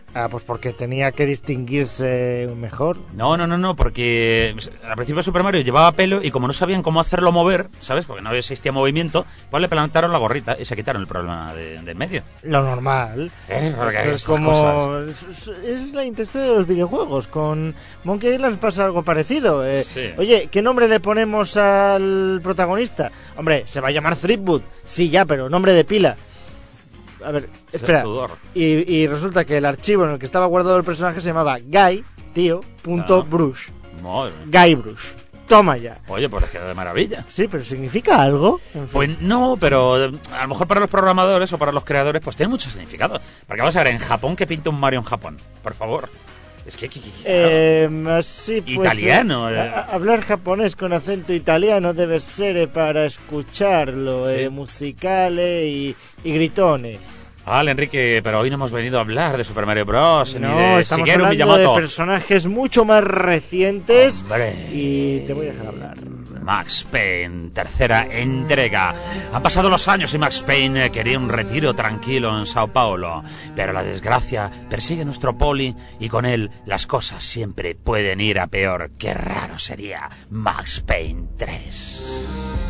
Pues porque tenía que distinguirse mejor. No, porque al principio Super Mario llevaba pelo y como no sabían cómo hacerlo mover, ¿sabes? Porque no existía movimiento, pues le plantaron la gorrita y se quitaron el problema de en medio. Lo normal. Porque Es como... Es la intención de los videojuegos. Con Monkey Island pasa algo parecido. Sí. Oye, ¿qué nombre le ponemos al protagonista? Hombre, se va a llamar Threepwood. Sí, ya, pero nombre de pila. A ver, espera. Y resulta que el archivo en el que estaba guardado el personaje se llamaba Guy, tío, punto Brush. Guy Brush. Toma ya. Oye, pues es que de maravilla. Sí, pero ¿significa algo? En fin. Pues no, pero a lo mejor para los programadores o para los creadores pues tiene mucho significado. Porque vamos a ver, en Japón, ¿qué pinta un Mario en Japón? Por favor. Es que... sí, pues, italiano. Hablar japonés con acento italiano debe ser para escucharlo, Sí. musicale y gritone. Vale, Enrique, pero hoy no hemos venido a hablar de Super Mario Bros. Ni No, de estamos Shigeru hablando Miyamoto. de personajes mucho más recientes. Hombre. Y te voy a dejar hablar. Max Payne, tercera entrega. Han pasado los años y Max Payne quería un retiro tranquilo en Sao Paulo. Pero la desgracia persigue a nuestro Poli y con él las cosas siempre pueden ir a peor. Qué raro sería Max Payne 3.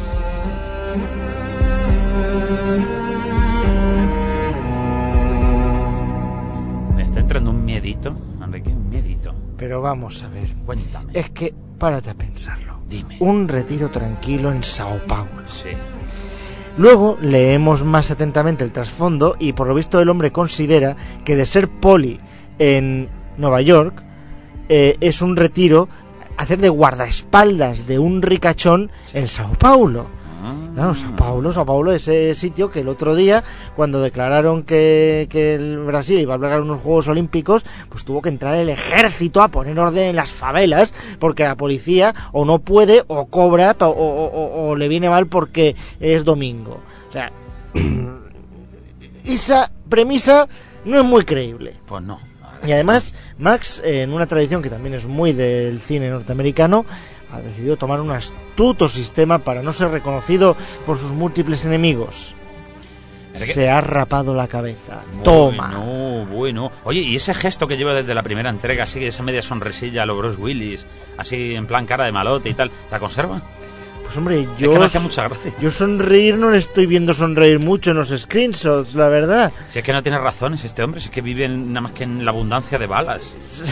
Me está entrando un miedito, Enrique, un miedito. Pero vamos a ver. Cuéntame. Es que, párate a pensarlo. Dime. Un retiro tranquilo en Sao Paulo. Sí. Luego leemos más atentamente el trasfondo y por lo visto el hombre considera que de ser poli en Nueva York es un retiro hacer de guardaespaldas de un ricachón en Sao Paulo. Claro, Sao Paulo, ese sitio que el otro día, cuando declararon que el Brasil iba a albergar unos Juegos Olímpicos, pues tuvo que entrar el ejército a poner orden en las favelas, porque la policía o no puede, o cobra, o le viene mal porque es domingo. O sea, esa premisa no es muy creíble. Pues no. Y además, Max, en una tradición que también es muy del cine norteamericano, ha decidido tomar un astuto sistema para no ser reconocido por sus múltiples enemigos. Se ha rapado la cabeza. Toma. Bueno. Oye, y ese gesto que lleva desde la primera entrega, así esa media sonrisilla a lo Bruce Willis, así en plan cara de malote y tal, ¿la conserva? Pues hombre, Es que me hace mucha gracia. yo sonreír no le estoy viendo sonreír mucho en los screenshots, la verdad. Si es que no tiene razones este hombre, si es que vive nada más que en la abundancia de balas.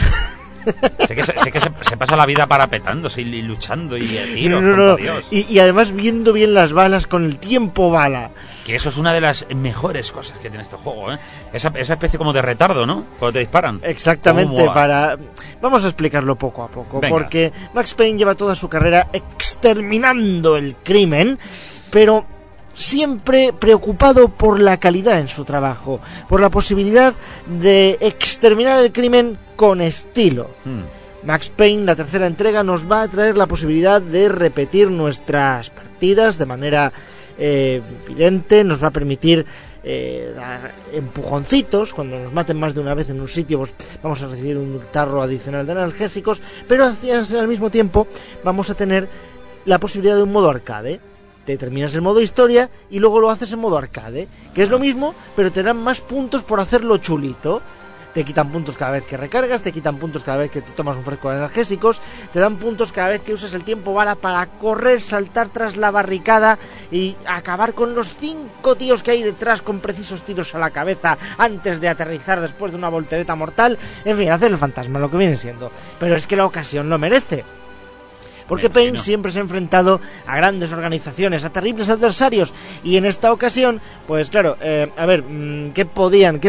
Sé que se pasa la vida parapetándose y luchando y a tiros, No. por Dios. Y además viendo bien las balas con el tiempo bala. Que eso es una de las mejores cosas que tiene este juego, ¿eh? Esa especie como de retardo, ¿no? Cuando te disparan. Exactamente, ¿Cómo va? Vamos a explicarlo poco a poco. Venga. Porque Max Payne lleva toda su carrera exterminando el crimen, pero siempre preocupado por la calidad en su trabajo, por la posibilidad de exterminar el crimen con estilo. Max Payne, la tercera entrega, nos va a traer la posibilidad de repetir nuestras partidas de manera evidente, nos va a permitir dar empujoncitos cuando nos maten más de una vez en un sitio, pues vamos a recibir un tarro adicional de analgésicos, pero al mismo tiempo vamos a tener la posibilidad de un modo arcade. Te terminas el modo historia y luego lo haces en modo arcade, que es lo mismo, pero te dan más puntos por hacerlo chulito. Te quitan puntos cada vez que recargas, te quitan puntos cada vez que te tomas un fresco de analgésicos, te dan puntos cada vez que usas el tiempo bala para correr, saltar tras la barricada y acabar con los 5 tíos que hay detrás con precisos tiros a la cabeza antes de aterrizar después de una voltereta mortal. En fin, hacer el fantasma, lo que viene siendo. Pero es que la ocasión lo merece. Porque Payne siempre se ha enfrentado a grandes organizaciones, a terribles adversarios. Y en esta ocasión, pues claro, a ver, ¿qué podían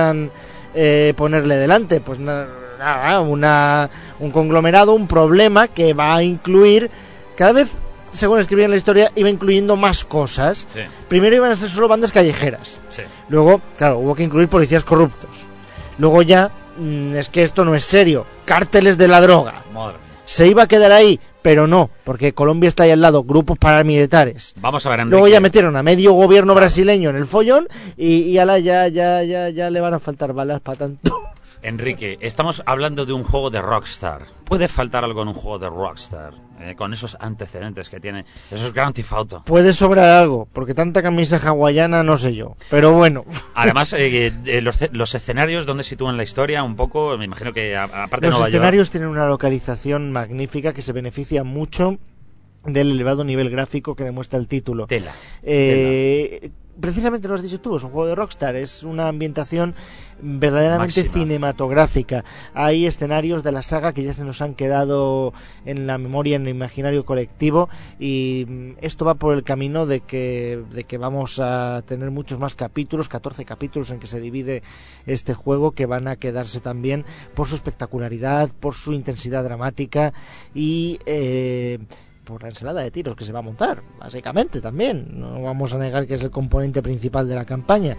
ponerle delante? Pues nada, un conglomerado, un problema que va a incluir cada vez, según escribían la historia, iba incluyendo más cosas. Sí. Primero iban a ser solo bandas callejeras. Sí. Luego, claro, hubo que incluir policías corruptos. Luego ya, es que esto no es serio, cárteles de la droga. Madre. Se iba a quedar ahí, pero no, porque Colombia está ahí al lado, grupos paramilitares. Vamos a ver, Enrique. Luego ya metieron a medio gobierno brasileño en el follón y ala, ya le van a faltar balas para tanto Enrique, estamos hablando de un juego de Rockstar. ¿Puede faltar algo en un juego de Rockstar? Con esos antecedentes que tiene, esos Grand Theft Auto. Puede sobrar algo, porque tanta camisa hawaiana no sé yo, pero bueno. Además, los escenarios donde sitúan la historia un poco, me imagino que aparte de los Nueva escenarios York, tienen una localización magnífica que se beneficia mucho del elevado nivel gráfico que demuestra el título. Tela. Precisamente lo has dicho tú, es un juego de Rockstar, es una ambientación verdaderamente máxima, cinematográfica. Hay escenarios de la saga que ya se nos han quedado en la memoria, en el imaginario colectivo, y esto va por el camino de que vamos a tener muchos más capítulos, 14 capítulos en que se divide este juego, que van a quedarse también por su espectacularidad, por su intensidad dramática y por la ensalada de tiros que se va a montar, básicamente también. No vamos a negar que es el componente principal de la campaña.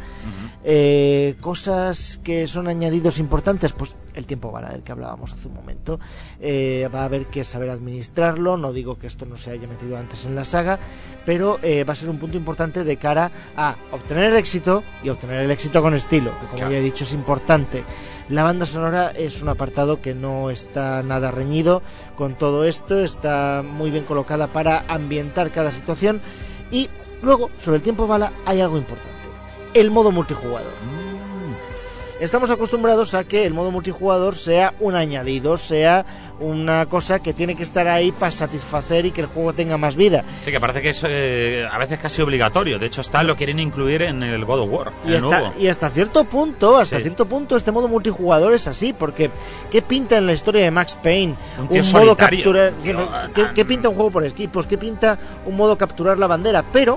Cosas que son añadidos importantes, pues el tiempo bala del que hablábamos hace un momento. Va a haber que saber administrarlo. No digo que esto no se haya metido antes en la saga, pero va a ser un punto importante de cara a obtener el éxito, y obtener el éxito con estilo, que como ya he dicho es importante. La banda sonora es un apartado que no está nada reñido con todo esto, está muy bien colocada para ambientar cada situación. Y luego, sobre el tiempo bala, hay algo importante: el modo multijugador. Estamos acostumbrados a que el modo multijugador sea un añadido, sea una cosa que tiene que estar ahí para satisfacer y que el juego tenga más vida. Sí, que parece que es a veces casi obligatorio. De hecho, lo quieren incluir en el God of War. Y hasta cierto punto, este modo multijugador es así, porque ¿qué pinta en la historia de Max Payne? Un modo capturar. ¿Qué pinta un juego por equipos? ¿Qué pinta un modo capturar la bandera? Pero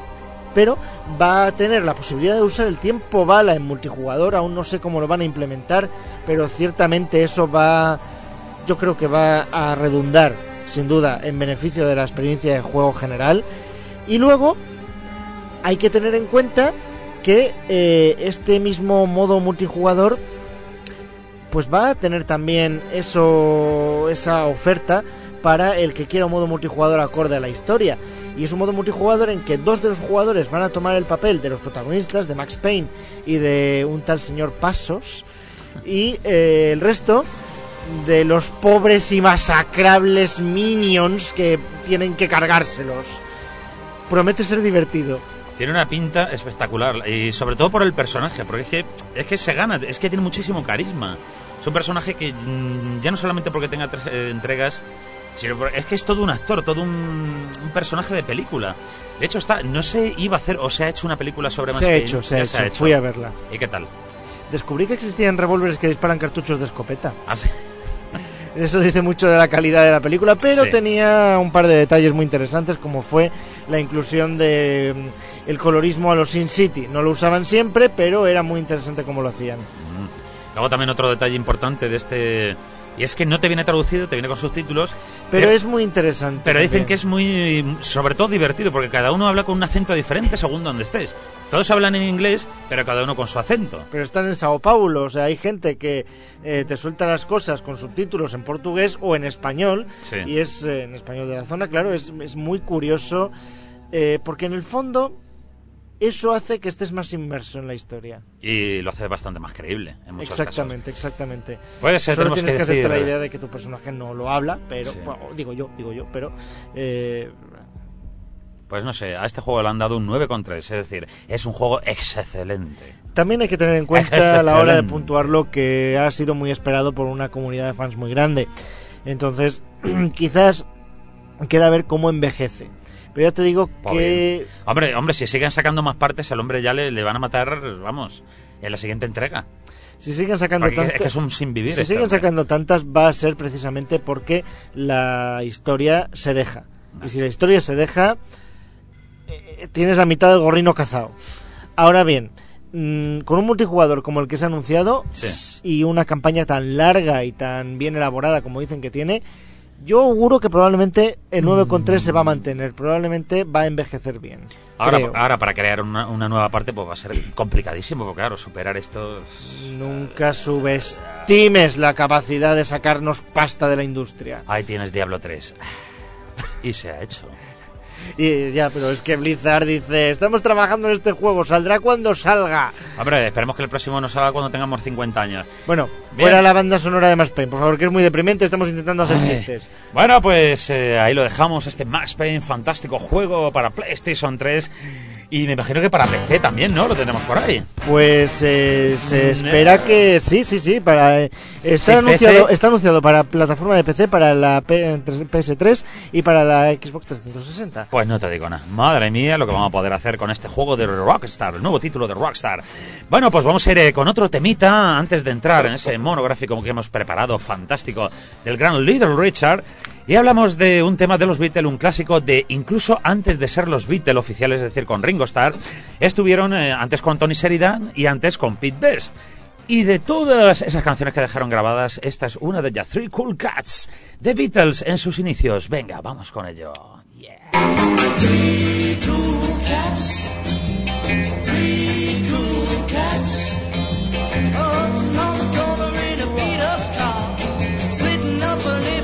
va a tener la posibilidad de usar el tiempo bala en multijugador. Aún no sé cómo lo van a implementar, pero ciertamente eso yo creo que va a redundar sin duda en beneficio de la experiencia de juego general. Y luego hay que tener en cuenta que este mismo modo multijugador pues va a tener también esa oferta para el que quiera un modo multijugador acorde a la historia. Y es un modo multijugador en que dos de los jugadores van a tomar el papel de los protagonistas, de Max Payne y de un tal señor Passos, y el resto de los pobres y masacrables minions que tienen que cargárselos. Promete ser divertido. Tiene una pinta espectacular, y sobre todo por el personaje, porque es que se gana, es que tiene muchísimo carisma. Es un personaje que ya no solamente porque tenga 3 entregas, sino es que es todo un actor, todo un personaje de película. De hecho, no se iba a hacer, o se ha hecho una película sobre Max Payne. Se ha hecho. Fui a verla. ¿Y qué tal? Descubrí que existían revólveres que disparan cartuchos de escopeta. ¿Ah, sí? Eso dice mucho de la calidad de la película, pero tenía un par de detalles muy interesantes, como fue la inclusión de el colorismo a los Sin City. No lo usaban siempre, pero era muy interesante cómo lo hacían. Luego también otro detalle importante de este... Y es que no te viene traducido, te viene con subtítulos. Pero es muy interesante. Pero dicen que es muy, sobre todo, divertido, porque cada uno habla con un acento diferente según donde estés. Todos hablan en inglés, pero cada uno con su acento. Pero están en Sao Paulo, o sea, hay gente que te suelta las cosas con subtítulos en portugués o en español. Sí. Y es en español de la zona, claro, es muy curioso, porque en el fondo eso hace que estés más inmerso en la historia. Y lo hace bastante más creíble en muchos casos. Exactamente. Puede ser, solo tienes que decir... hacerte la idea de que tu personaje no lo habla, pero sí. Bueno, digo yo, pero pues no sé, a este juego le han dado un 9,3, es decir, es un juego excelente. También hay que tener en cuenta a la hora de puntuarlo que ha sido muy esperado por una comunidad de fans muy grande. Entonces, quizás queda ver cómo envejece. Pero ya te digo que... Hombre, si siguen sacando más partes, al hombre ya le van a matar, vamos, en la siguiente entrega. Si siguen sacando tantas... Es que es un sin vivir. Si siguen sacando tantas, va a ser precisamente porque la historia se deja. Y si la historia se deja, tienes la mitad del gorrino cazado. Ahora bien, con un multijugador como el que se ha anunciado, y una campaña tan larga y tan bien elaborada como dicen que tiene, yo auguro que probablemente el 9,3 se va a mantener, probablemente va a envejecer bien. Ahora para crear una nueva parte pues va a ser complicadísimo, porque claro, superar esto... Nunca subestimes la capacidad de sacarnos pasta de la industria. Ahí tienes Diablo 3. Y se ha hecho. Y ya, pero es que Blizzard dice, estamos trabajando en este juego, saldrá cuando salga. Hombre, esperemos que el próximo no salga cuando tengamos 50 años. Bueno, Bien. fuera la banda sonora de Max Payne, por favor, que es muy deprimente, estamos intentando hacer chistes. Bueno, pues ahí lo dejamos, este Max Payne, fantástico juego para PlayStation 3. Y me imagino que para PC también, ¿no? Lo tenemos por ahí. Pues se espera que sí, para está anunciado para plataforma de PC, para la PS3 y para la Xbox 360. Pues no te digo nada. Madre mía, lo que vamos a poder hacer con este juego de Rockstar, el nuevo título de Rockstar. Bueno, pues vamos a ir con otro temita antes de entrar en ese monográfico que hemos preparado, fantástico, del gran Little Richard. Y hablamos de un tema de los Beatles, un clásico de incluso antes de ser los Beatles oficiales, es decir, con Ringo Starr. Estuvieron antes con Tony Sheridan y antes con Pete Best. Y de todas esas canciones que dejaron grabadas, esta es una de The Three Cool Cats, de Beatles en sus inicios. Venga, vamos con ello. Yeah. Three cool cats. Three cool cats. Oh, no color in a beat-up car. Slitting up a lip.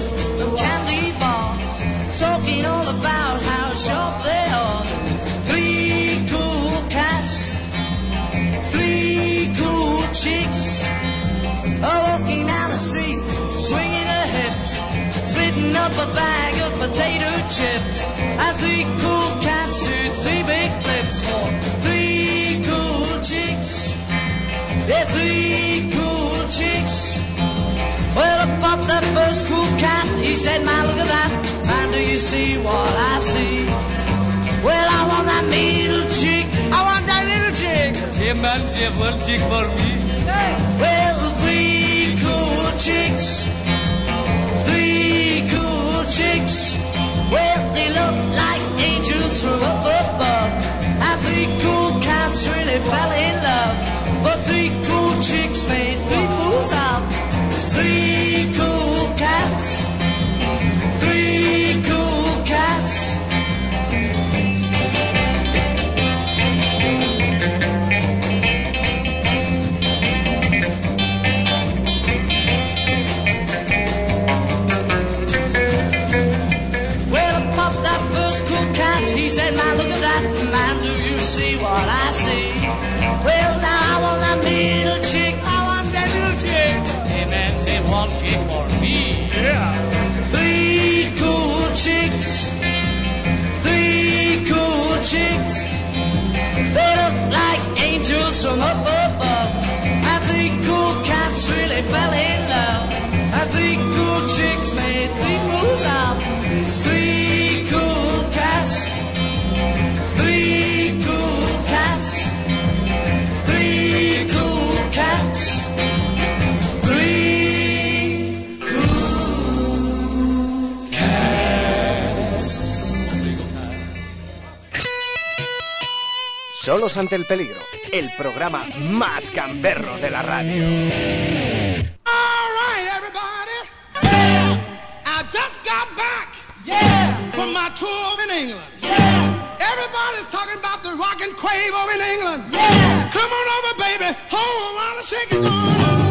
Talking all about how sharp they are. Three cool cats, three cool chicks, walking down the street, swinging their hips, splitting up a bag of potato chips. And three cool cats do three big flips for three cool chicks. Yeah, three cool chicks. Well, I popped that first cool cat. He said, man, look at that. Man, do you see what I see? Well, I want that middle chick. I want that little chick. Hey, man, she have one chick for me. Hey. Well, three cool chicks. Three cool chicks. Well, they look like angels from up above. And three cool cats really fell in love. But three cool chicks made three fools out. Three cool cats. Three cool cats. Well, I popped that first cool cat. He said, man, look at that. Man, do you see what I see? Well, now I want that middle chick. I want that little chick. Hey, man, say one chick for me. Yeah. Three cool chicks. Three cool chicks. They look like angels from up above. And three cool cats really fell in love. And three cool chicks made three fools out. Three cool cats. Three cool cats. Three cool cats. Three cool cats. Solos ante el peligro, el programa más gamberro de la radio. All right, everybody. Yeah. I just got back. Yeah. From my tour in England. Yeah. Everybody's talking about the rock and quavo in England. Yeah. Come on over, baby. Whole lot of shaking going on.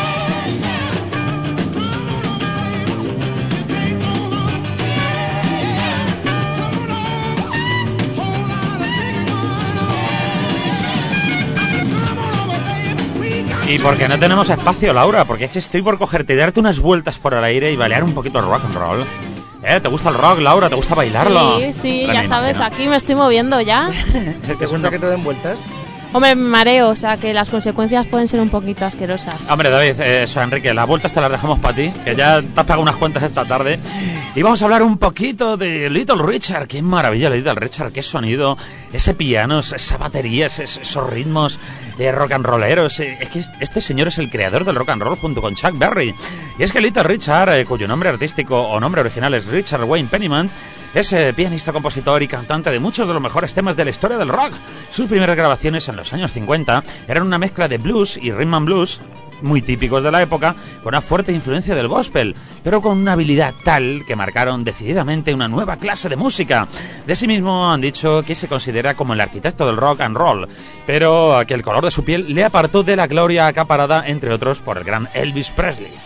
Y porque no tenemos espacio, Laura, porque es que estoy por cogerte y darte unas vueltas por el aire y bailar un poquito el rock and roll. ¿Te gusta el rock, Laura? ¿Te gusta bailarlo? Sí, ya sabes, aquí me estoy moviendo ya. ¿Te gusta que te den vueltas? Hombre, me mareo, o sea que las consecuencias pueden ser un poquito asquerosas. Hombre, David, eso, Enrique, las vueltas te las dejamos para ti, que ya te has pagado unas cuentas esta tarde. Y vamos a hablar un poquito de Little Richard. Qué maravilla Little Richard, qué sonido, ese piano, esa batería, esos ritmos rock and rolleros. Es que este señor es el creador del rock and roll junto con Chuck Berry. Y es que Little Richard, cuyo nombre artístico o nombre original es Richard Wayne Penniman, es pianista, compositor y cantante de muchos de los mejores temas de la historia del rock. Sus primeras grabaciones en los años 50 eran una mezcla de blues y rhythm and blues, muy típicos de la época, con una fuerte influencia del gospel, pero con una habilidad tal que marcaron decididamente una nueva clase de música. De sí mismo han dicho que se considera como el arquitecto del rock and roll, pero que el color de su piel le apartó de la gloria acaparada, entre otros, por el gran Elvis Presley.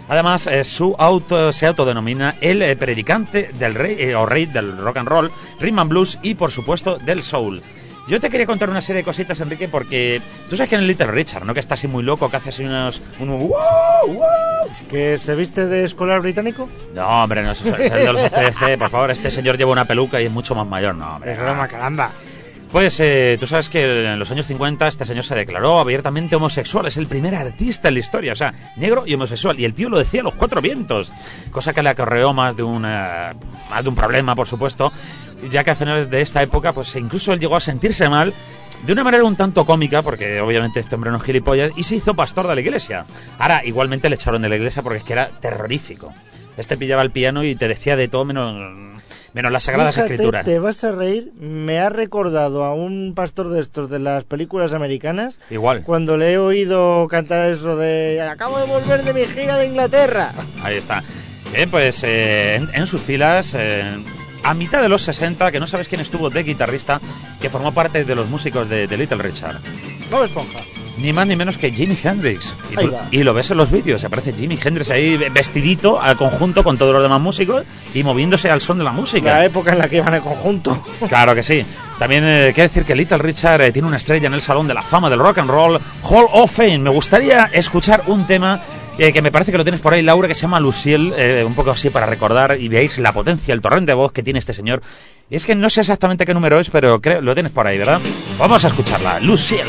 Además, se autodenomina el predicante del rey o rey del rock and roll, rhythm and blues y, por supuesto, del soul. Yo te quería contar una serie de cositas, Enrique, porque tú sabes que en el Little Richard, ¿no? Que está así muy loco, que hace así un ¡wow! ¡Wow! ¿Que se viste de escolar británico? No, hombre, no, es el de los CDC. Por favor, este señor lleva una peluca y es mucho más mayor. No, hombre. Es broma, caramba. Pues tú sabes que en los años 50 este señor se declaró abiertamente homosexual. Es el primer artista en la historia, o sea, negro y homosexual. Y el tío lo decía a los 4 vientos, cosa que le acarreó más de un problema, por supuesto, ya que a finales de esta época, pues incluso él llegó a sentirse mal de una manera un tanto cómica, porque obviamente este hombre no es gilipollas, y se hizo pastor de la iglesia. Ahora, igualmente le echaron de la iglesia porque es que era terrorífico. Este pillaba el piano y te decía de todo menos las Sagradas Escrituras. Te vas a reír, me ha recordado a un pastor de estos de las películas americanas. Igual. Cuando le he oído cantar eso de acabo de volver de mi gira de Inglaterra. Ahí está. Pues en sus filas, a mitad de los 60, que no sabes quién estuvo de guitarrista, que formó parte de los músicos de Little Richard. Bob Esponja. Ni más ni menos que Jimi Hendrix. Y lo ves en los vídeos, aparece Jimi Hendrix ahí vestidito al conjunto con todos los demás músicos y moviéndose al son de la música. La época en la que iban en conjunto. Claro que sí. También quiero decir que Little Richard tiene una estrella en el Salón de la Fama del Rock and Roll, Hall of Fame. Me gustaría escuchar un tema que me parece que lo tienes por ahí, Laura, que se llama Lucille, un poco así para recordar y veáis la potencia, el torrente de voz que tiene este señor. Y es que no sé exactamente qué número es, pero creo lo tienes por ahí, ¿verdad? Vamos a escucharla, Lucille.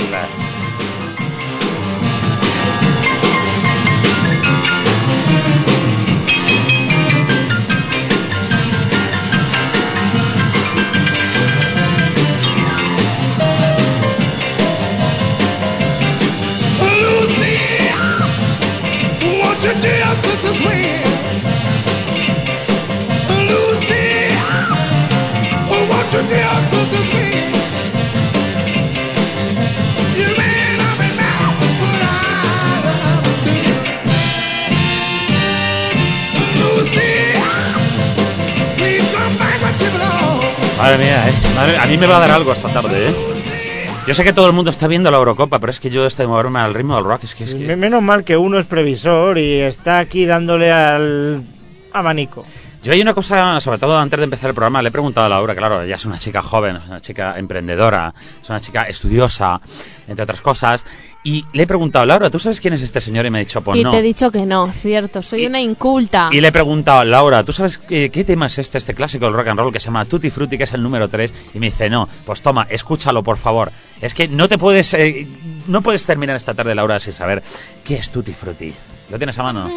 Madre mía, a mí me va a dar algo esta tarde, Yo sé que todo el mundo está viendo la Eurocopa, pero es que yo estoy moverme al ritmo del rock. Es que... Menos mal que uno es previsor y está aquí dándole al abanico. Yo hay una cosa, sobre todo antes de empezar el programa, le he preguntado a Laura, claro, ella es una chica joven, es una chica emprendedora, es una chica estudiosa, entre otras cosas, y le he preguntado, Laura, ¿tú sabes quién es este señor? Y me ha dicho, pues no. Y te he dicho que no, cierto, soy una inculta. Y le he preguntado, Laura, ¿tú sabes qué tema es este clásico del rock and roll que se llama Tutti Frutti, que es el número 3? Y me dice, no, pues toma, escúchalo, por favor. Es que no puedes terminar esta tarde, Laura, sin saber qué es Tutti Frutti. ¿Lo tienes a mano?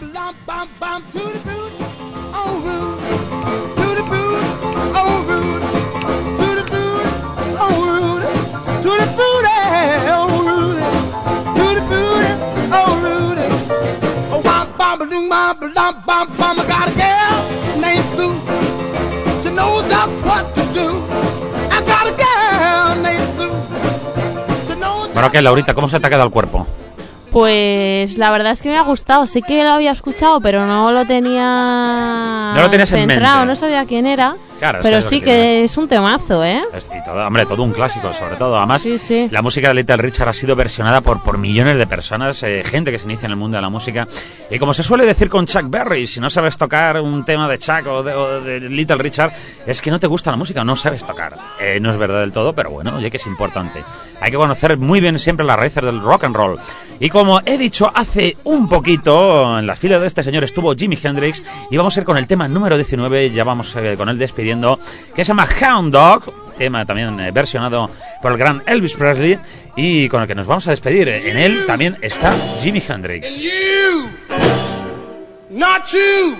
Bueno, ¿qué, Laurita? ¿Cómo se te ha quedado el cuerpo? Pues la verdad es que me ha gustado. Sí que lo había escuchado, pero no lo tenía... No lo tenías en mente. No sabía quién era. Claro, pero sí que es un temazo, ¿eh? Y todo, hombre, todo un clásico, sobre todo. Además, sí. La música de Little Richard ha sido versionada por millones de personas, gente que se inicia en el mundo de la música. Y como se suele decir con Chuck Berry, si no sabes tocar un tema de Chuck o de Little Richard, es que no te gusta la música, no sabes tocar. No es verdad del todo, pero bueno, oye, que es importante. Hay que conocer muy bien siempre las raíces del rock and roll. Y como he dicho hace un poquito, en las filas de este señor estuvo Jimi Hendrix, y vamos a ir con el tema número 19, ya vamos con él despidiendo, que se llama Hound Dog, tema también versionado por el gran Elvis Presley, y con el que nos vamos a despedir. En él también está Jimi Hendrix. You, not you,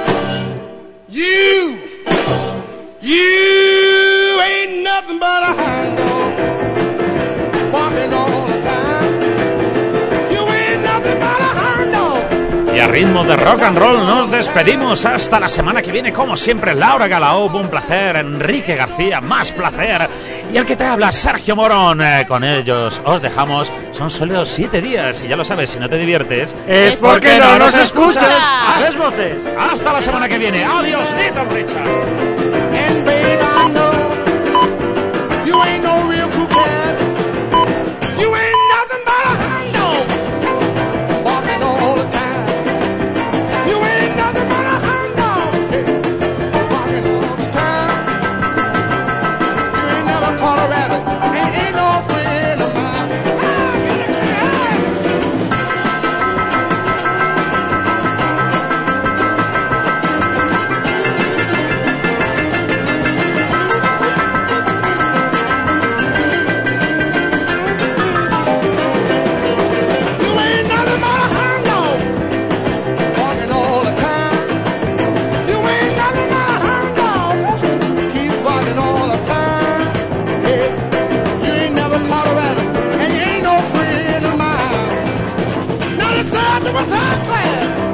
you ain't nothing but a hound dog, walking all the time. You ain't nothing but a hound dog. Y a ritmo de rock and roll nos despedimos hasta la semana que viene, como siempre. Laura Galaub, un placer. Enrique García, más placer. Y el que te habla, Sergio Morón. Con ellos os dejamos. Son solo 7 días y ya lo sabes, si no te diviertes es porque no nos escuchas. ¡Tres voces! Hasta la semana que viene. Adiós, Little Richard. And babe, I know you ain't no real cool cat. You ain't nothing but a hound dog, walking all the time. what's up, class?